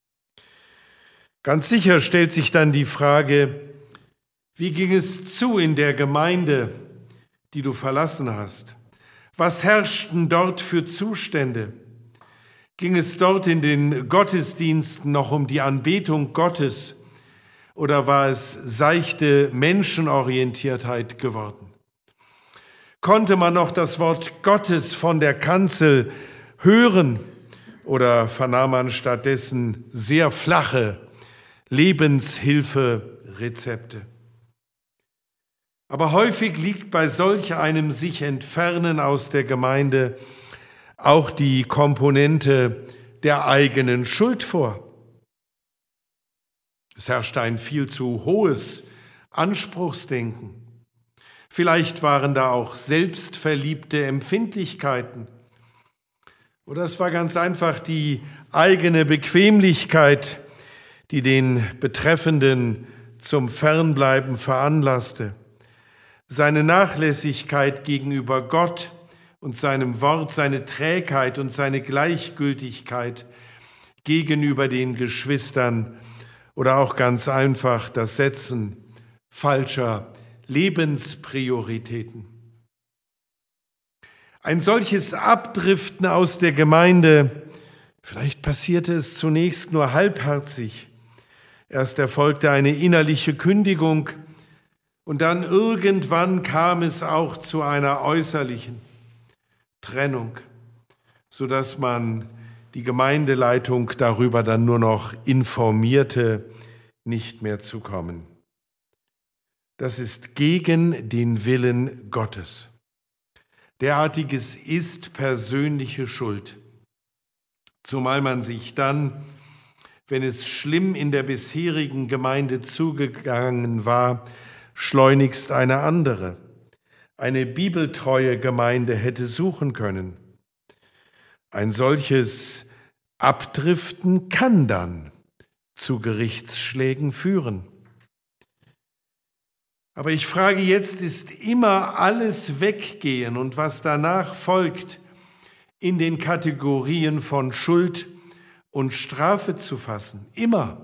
Ganz sicher stellt sich dann die Frage, wie ging es zu in der Gemeinde, die du verlassen hast? Was herrschten dort für Zustände? Ging es dort in den Gottesdiensten noch um die Anbetung Gottes oder war es seichte Menschenorientiertheit geworden? Konnte man noch das Wort Gottes von der Kanzel hören oder vernahm man stattdessen sehr flache Lebenshilferezepte? Aber häufig liegt bei solch einem sich entfernen aus der Gemeinde auch die Komponente der eigenen Schuld vor. Es herrscht ein viel zu hohes Anspruchsdenken. Vielleicht waren da auch selbstverliebte Empfindlichkeiten. Oder es war ganz einfach die eigene Bequemlichkeit, die den Betreffenden zum Fernbleiben veranlasste. Seine Nachlässigkeit gegenüber Gott und seinem Wort, seine Trägheit und seine Gleichgültigkeit gegenüber den Geschwistern oder auch ganz einfach das Setzen falscher Lebensprioritäten. Ein solches Abdriften aus der Gemeinde, vielleicht passierte es zunächst nur halbherzig. Erst erfolgte eine innerliche Kündigung und dann irgendwann kam es auch zu einer äußerlichen Trennung, sodass man die Gemeindeleitung darüber dann nur noch informierte, nicht mehr zu kommen. Das ist gegen den Willen Gottes. Derartiges ist persönliche Schuld, zumal man sich dann, wenn es schlimm in der bisherigen Gemeinde zugegangen war, schleunigst eine andere, eine bibeltreue Gemeinde hätte suchen können. Ein solches Abdriften kann dann zu Gerichtsschlägen führen. Aber ich frage jetzt, ist immer alles Weggehen und was danach folgt, in den Kategorien von Schuld und Strafe zu fassen? Immer.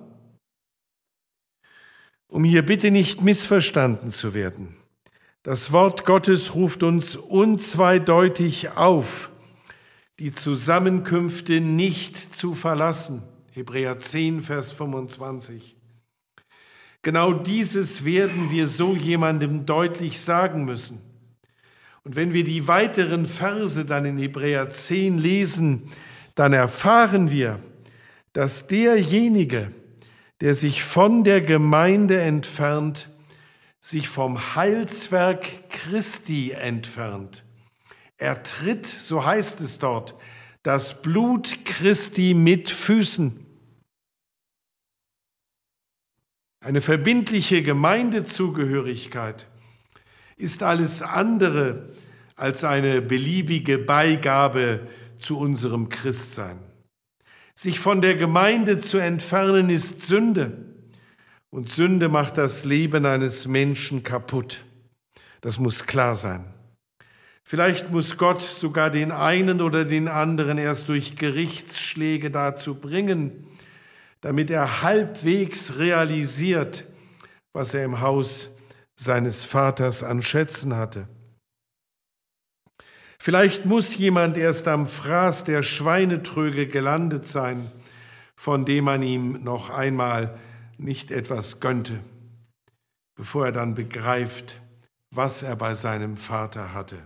Um hier bitte nicht missverstanden zu werden. Das Wort Gottes ruft uns unzweideutig auf, die Zusammenkünfte nicht zu verlassen. Hebräer zehn, Vers fünfundzwanzig. Genau dieses werden wir so jemandem deutlich sagen müssen. Und wenn wir die weiteren Verse dann in Hebräer zehn lesen, dann erfahren wir, dass derjenige, der sich von der Gemeinde entfernt, sich vom Heilswerk Christi entfernt. Er tritt, so heißt es dort, das Blut Christi mit Füßen. Eine verbindliche Gemeindezugehörigkeit ist alles andere als eine beliebige Beigabe zu unserem Christsein. Sich von der Gemeinde zu entfernen ist Sünde. Und Sünde macht das Leben eines Menschen kaputt. Das muss klar sein. Vielleicht muss Gott sogar den einen oder den anderen erst durch Gerichtsschläge dazu bringen, damit er halbwegs realisiert, was er im Haus seines Vaters an Schätzen hatte. Vielleicht muss jemand erst am Fraß der Schweinetröge gelandet sein, von dem man ihm noch einmal nicht etwas gönnte, bevor er dann begreift, was er bei seinem Vater hatte.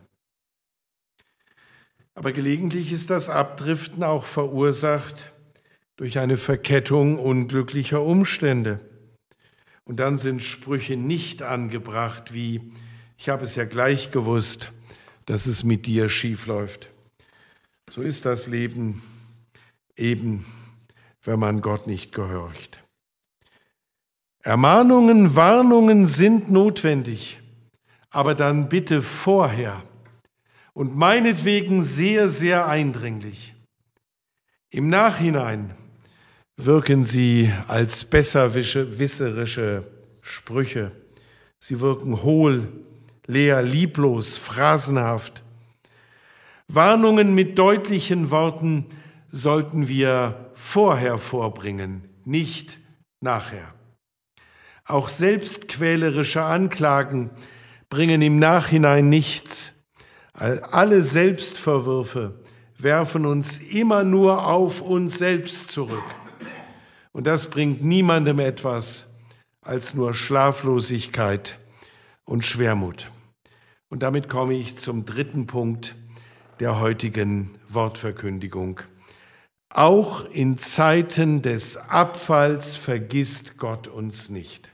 Aber gelegentlich ist das Abdriften auch verursacht durch eine Verkettung unglücklicher Umstände. Und dann sind Sprüche nicht angebracht wie, ich habe es ja gleich gewusst, dass es mit dir schief läuft. So ist das Leben eben, wenn man Gott nicht gehorcht. Ermahnungen, Warnungen sind notwendig, aber dann bitte vorher und meinetwegen sehr, sehr eindringlich. Im Nachhinein wirken sie als besserwisserische Sprüche. Sie wirken hohl, leer, lieblos, phrasenhaft. Warnungen mit deutlichen Worten sollten wir vorher vorbringen, nicht nachher. Auch selbstquälerische Anklagen bringen im Nachhinein nichts. Alle Selbstverwürfe werfen uns immer nur auf uns selbst zurück. Und das bringt niemandem etwas als nur Schlaflosigkeit und Schwermut. Und damit komme ich zum dritten Punkt der heutigen Wortverkündigung. Auch in Zeiten des Abfalls vergisst Gott uns nicht.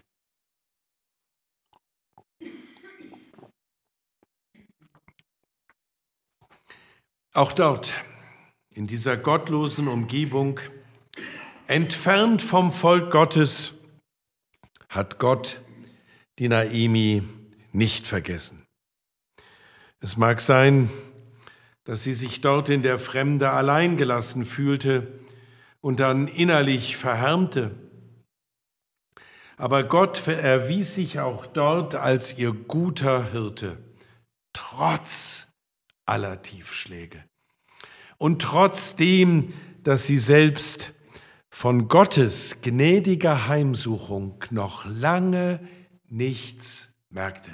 Auch dort, in dieser gottlosen Umgebung, entfernt vom Volk Gottes, hat Gott die Naimi nicht vergessen. Es mag sein, dass sie sich dort in der Fremde alleingelassen fühlte und dann innerlich verhärmte. Aber Gott erwies sich auch dort als ihr guter Hirte, trotz aller Tiefschläge. Und trotzdem, dass sie selbst von Gottes gnädiger Heimsuchung noch lange nichts merkte.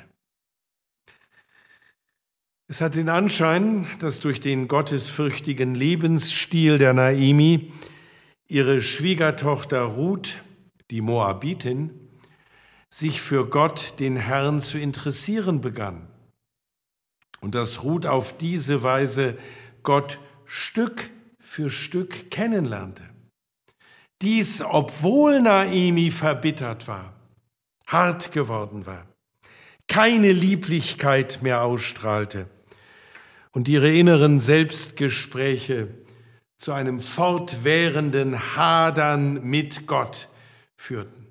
Es hat den Anschein, dass durch den gottesfürchtigen Lebensstil der Naimi ihre Schwiegertochter Ruth, die Moabitin, sich für Gott, den Herrn, zu interessieren begann. Und dass Ruth auf diese Weise Gott Stück für Stück kennenlernte. Dies, obwohl Naimi verbittert war, hart geworden war, keine Lieblichkeit mehr ausstrahlte und ihre inneren Selbstgespräche zu einem fortwährenden Hadern mit Gott führten.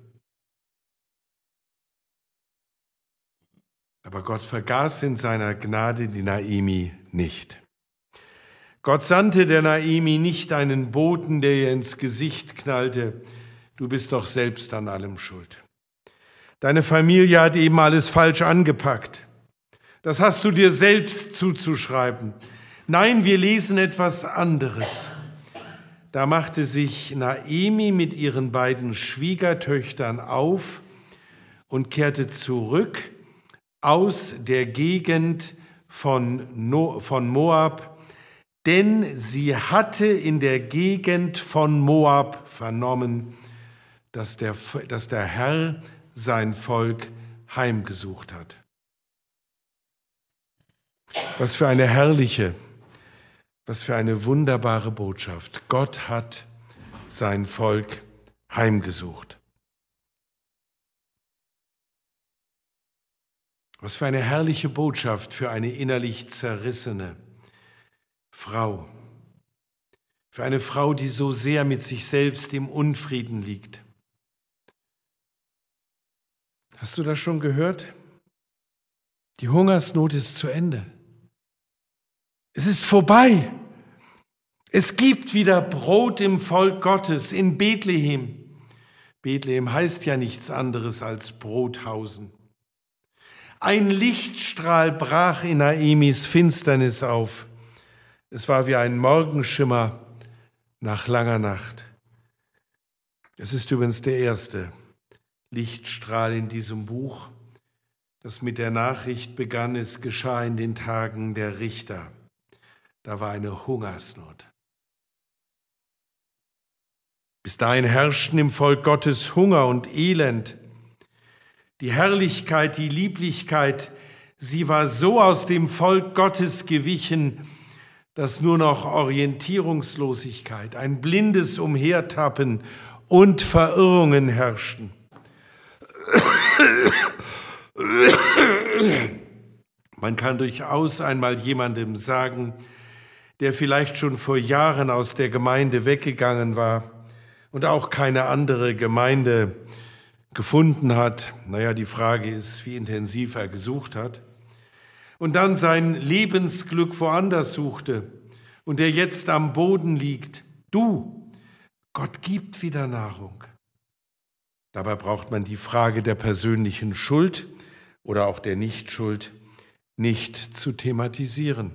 Aber Gott vergaß in seiner Gnade die Naimi nicht. Gott sandte der Naimi nicht einen Boten, der ihr ins Gesicht knallte, du bist doch selbst an allem schuld. Deine Familie hat eben alles falsch angepackt. Das hast du dir selbst zuzuschreiben. Nein, wir lesen etwas anderes. Da machte sich Naimi mit ihren beiden Schwiegertöchtern auf und kehrte zurück aus der Gegend von, no- von Moab, denn sie hatte in der Gegend von Moab vernommen, dass der, dass der Herr sein Volk heimgesucht hat. Was für eine herrliche, was für eine wunderbare Botschaft. Gott hat sein Volk heimgesucht. Was für eine herrliche Botschaft für eine innerlich zerrissene Frau. Für eine Frau, die so sehr mit sich selbst im Unfrieden liegt. Hast du das schon gehört? Die Hungersnot ist zu Ende. Es ist vorbei. Es gibt wieder Brot im Volk Gottes in Bethlehem. Bethlehem heißt ja nichts anderes als Brothausen. Ein Lichtstrahl brach in Naemis Finsternis auf. Es war wie ein Morgenschimmer nach langer Nacht. Es ist übrigens der erste Lichtstrahl in diesem Buch, das mit der Nachricht begann, es geschah in den Tagen der Richter. Da war eine Hungersnot. Bis dahin herrschten im Volk Gottes Hunger und Elend. Die Herrlichkeit, die Lieblichkeit, sie war so aus dem Volk Gottes gewichen, dass nur noch Orientierungslosigkeit, ein blindes Umhertappen und Verirrungen herrschten. Man kann durchaus einmal jemandem sagen, der vielleicht schon vor Jahren aus der Gemeinde weggegangen war und auch keine andere Gemeinde gefunden hat. Naja, die Frage ist, wie intensiv er gesucht hat. Und dann sein Lebensglück woanders suchte und der jetzt am Boden liegt. Du, Gott gibt wieder Nahrung. Dabei braucht man die Frage der persönlichen Schuld oder auch der Nichtschuld nicht zu thematisieren.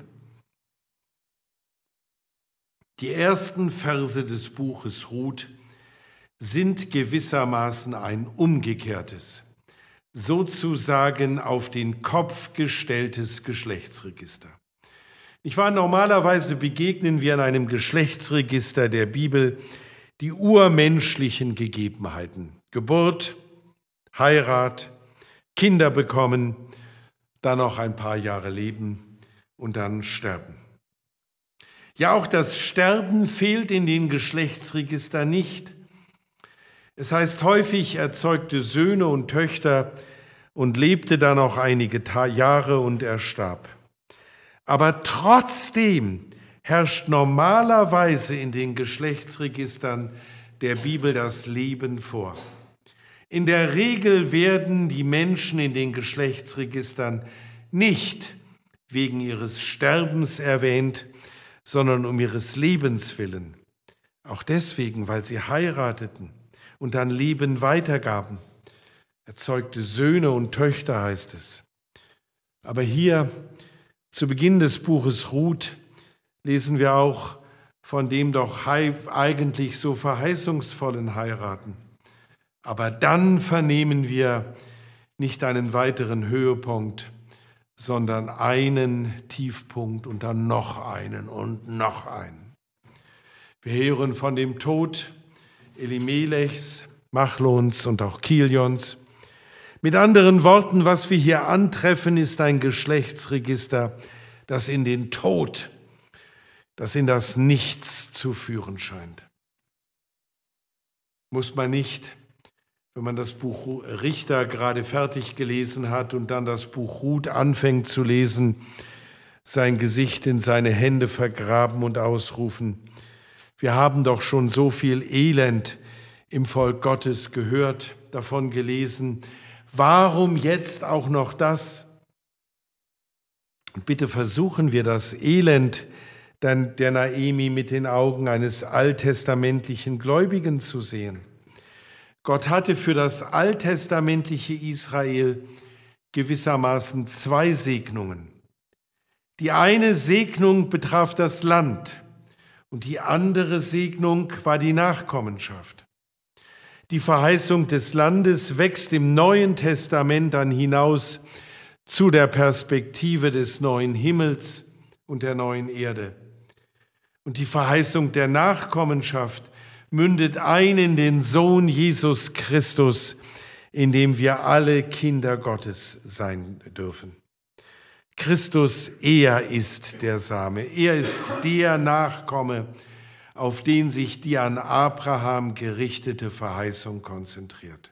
Die ersten Verse des Buches Ruth sind gewissermaßen ein umgekehrtes, sozusagen auf den Kopf gestelltes Geschlechtsregister. Ich war normalerweise begegnen wir in einem Geschlechtsregister der Bibel die urmenschlichen Gegebenheiten. Geburt, Heirat, Kinder bekommen, dann noch ein paar Jahre leben und dann sterben. Ja, auch das Sterben fehlt in den Geschlechtsregistern nicht. Es heißt häufig, er zeugte Söhne und Töchter und lebte dann auch einige Jahre und er starb. Aber trotzdem herrscht normalerweise in den Geschlechtsregistern der Bibel das Leben vor. In der Regel werden die Menschen in den Geschlechtsregistern nicht wegen ihres Sterbens erwähnt, sondern um ihres Lebens willen. Auch deswegen, weil sie heirateten und dann Leben weitergaben. Er zeugte Söhne und Töchter, heißt es. Aber hier zu Beginn des Buches Ruth lesen wir auch von dem doch eigentlich so verheißungsvollen Heiraten. Aber dann vernehmen wir nicht einen weiteren Höhepunkt, sondern einen Tiefpunkt und dann noch einen und noch einen. Wir hören von dem Tod Elimelechs, Machlons und auch Kilions. Mit anderen Worten, was wir hier antreffen, ist ein Geschlechtsregister, das in den Tod, das in das Nichts zu führen scheint. Muss man nicht, wenn man das Buch Richter gerade fertig gelesen hat und dann das Buch Ruth anfängt zu lesen, sein Gesicht in seine Hände vergraben und ausrufen: Wir haben doch schon so viel Elend im Volk Gottes gehört, davon gelesen. Warum jetzt auch noch das? Und bitte versuchen wir das Elend der Naemi mit den Augen eines alttestamentlichen Gläubigen zu sehen. Gott hatte für das alttestamentliche Israel gewissermaßen zwei Segnungen. Die eine Segnung betraf das Land und die andere Segnung war die Nachkommenschaft. Die Verheißung des Landes wächst im Neuen Testament dann hinaus zu der Perspektive des neuen Himmels und der neuen Erde. Und die Verheißung der Nachkommenschaft mündet ein in den Sohn Jesus Christus, in dem wir alle Kinder Gottes sein dürfen. Christus, er ist der Same, er ist der Nachkomme, auf den sich die an Abraham gerichtete Verheißung konzentriert.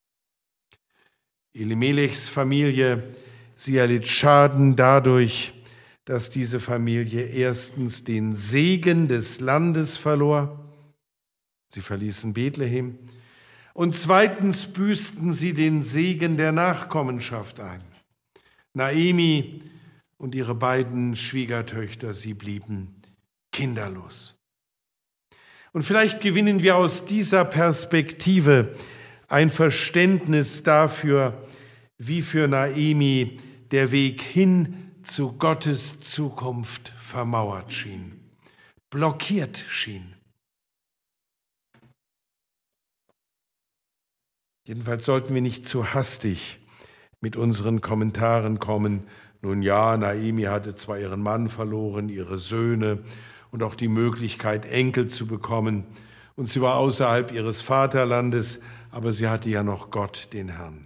Elimelechs Familie, sie erlitt Schaden dadurch, dass diese Familie erstens den Segen des Landes verlor, sie verließen Bethlehem, und zweitens büßten sie den Segen der Nachkommenschaft ein. Naomi und ihre beiden Schwiegertöchter, sie blieben kinderlos. Und vielleicht gewinnen wir aus dieser Perspektive ein Verständnis dafür, wie für Naomi der Weg hin zu Gottes Zukunft vermauert schien, blockiert schien. Jedenfalls sollten wir nicht zu hastig mit unseren Kommentaren kommen. Nun ja, Naomi hatte zwar ihren Mann verloren, ihre Söhne und auch die Möglichkeit, Enkel zu bekommen. Und sie war außerhalb ihres Vaterlandes, aber sie hatte ja noch Gott, den Herrn.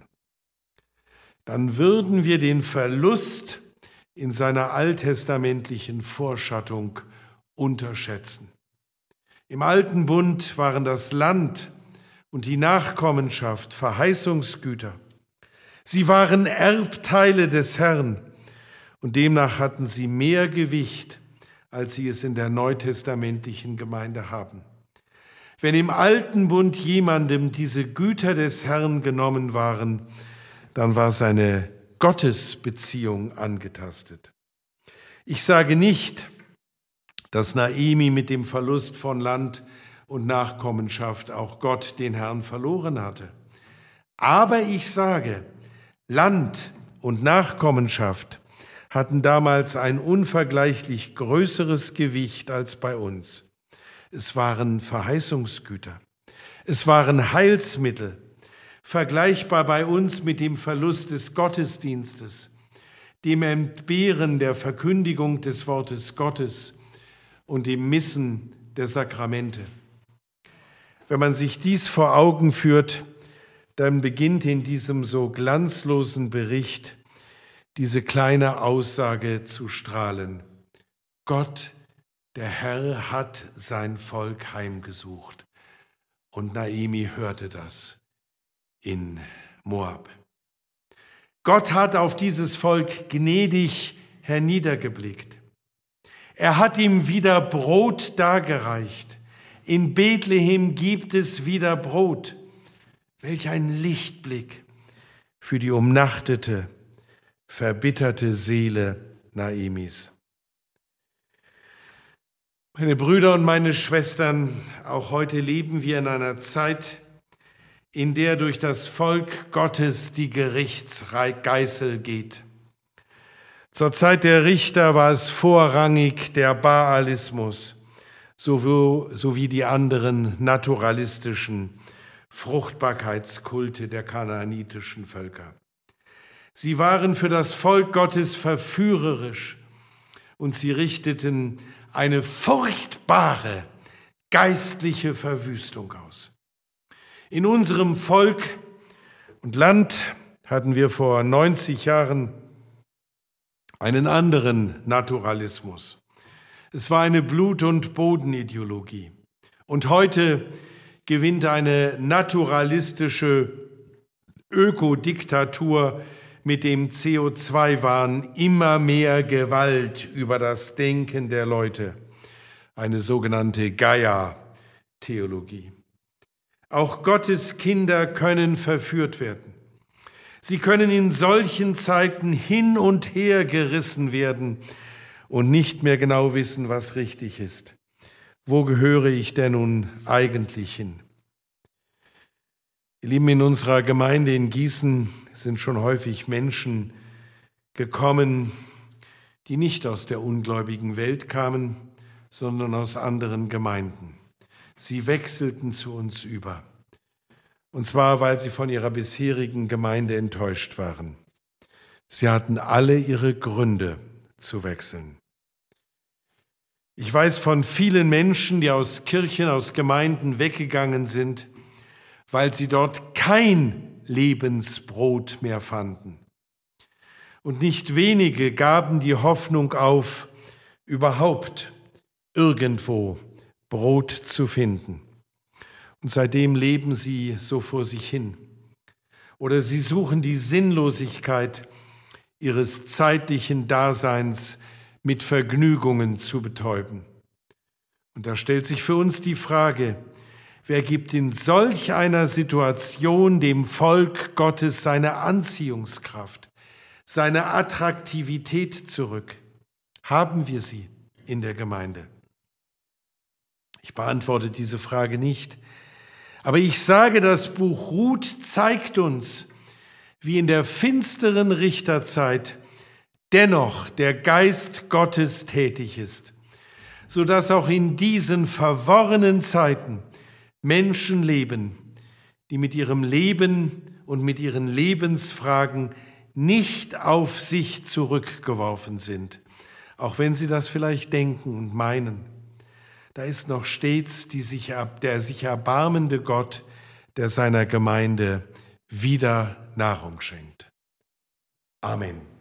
Dann würden wir den Verlust in seiner alttestamentlichen Vorschattung unterschätzen. Im Alten Bund waren das Land und die Nachkommenschaft Verheißungsgüter. Sie waren Erbteile des Herrn und demnach hatten sie mehr Gewicht, als sie es in der neutestamentlichen Gemeinde haben. Wenn im Alten Bund jemandem diese Güter des Herrn genommen waren, dann war seine Gottesbeziehung angetastet. Ich sage nicht, dass Naomi mit dem Verlust von Land und Nachkommenschaft auch Gott, den Herrn, verloren hatte. Aber ich sage, Land und Nachkommenschaft hatten damals ein unvergleichlich größeres Gewicht als bei uns. Es waren Verheißungsgüter, es waren Heilsmittel, vergleichbar bei uns mit dem Verlust des Gottesdienstes, dem Entbehren der Verkündigung des Wortes Gottes und dem Missen der Sakramente. Wenn man sich dies vor Augen führt, dann beginnt in diesem so glanzlosen Bericht diese kleine Aussage zu strahlen. Gott, der Herr, hat sein Volk heimgesucht. Und Naomi hörte das in Moab. Gott hat auf dieses Volk gnädig herniedergeblickt. Er hat ihm wieder Brot dargereicht. In Bethlehem gibt es wieder Brot. Welch ein Lichtblick für die umnachtete, verbitterte Seele Naomis. Meine Brüder und meine Schwestern, auch heute leben wir in einer Zeit, in der durch das Volk Gottes die Gerichtsgeißel geht. Zur Zeit der Richter war es vorrangig der Baalismus, sowie die anderen naturalistischen Fruchtbarkeitskulte der kanaanitischen Völker. Sie waren für das Volk Gottes verführerisch und sie richteten eine furchtbare geistliche Verwüstung aus. In unserem Volk und Land hatten wir vor neunzig Jahren einen anderen Naturalismus. Es war eine Blut- und Bodenideologie. Und heute gewinnt eine naturalistische Ökodiktatur mit dem C O zwei Wahn immer mehr Gewalt über das Denken der Leute. Eine sogenannte Gaia-Theologie. Auch Gottes Kinder können verführt werden. Sie können in solchen Zeiten hin und her gerissen werden und nicht mehr genau wissen, was richtig ist. Wo gehöre ich denn nun eigentlich hin? Ihr Lieben, in unserer Gemeinde in Gießen sind schon häufig Menschen gekommen, die nicht aus der ungläubigen Welt kamen, sondern aus anderen Gemeinden. Sie wechselten zu uns über. Und zwar, weil sie von ihrer bisherigen Gemeinde enttäuscht waren. Sie hatten alle ihre Gründe zu wechseln. Ich weiß von vielen Menschen, die aus Kirchen, aus Gemeinden weggegangen sind, weil sie dort kein Lebensbrot mehr fanden. Und nicht wenige gaben die Hoffnung auf, überhaupt irgendwo Brot zu finden. Und seitdem leben sie so vor sich hin. Oder sie suchen die Sinnlosigkeit ihres zeitlichen Daseins mit Vergnügungen zu betäuben. Und da stellt sich für uns die Frage, wer gibt in solch einer Situation dem Volk Gottes seine Anziehungskraft, seine Attraktivität zurück? Haben wir sie in der Gemeinde? Ich beantworte diese Frage nicht. Aber ich sage, das Buch Ruth zeigt uns, wie in der finsteren Richterzeit dennoch der Geist Gottes tätig ist, sodass auch in diesen verworrenen Zeiten Menschen leben, die mit ihrem Leben und mit ihren Lebensfragen nicht auf sich zurückgeworfen sind, auch wenn sie das vielleicht denken und meinen. Da ist noch stets die sich, der sich erbarmende Gott, der seiner Gemeinde wieder Nahrung schenkt. Amen.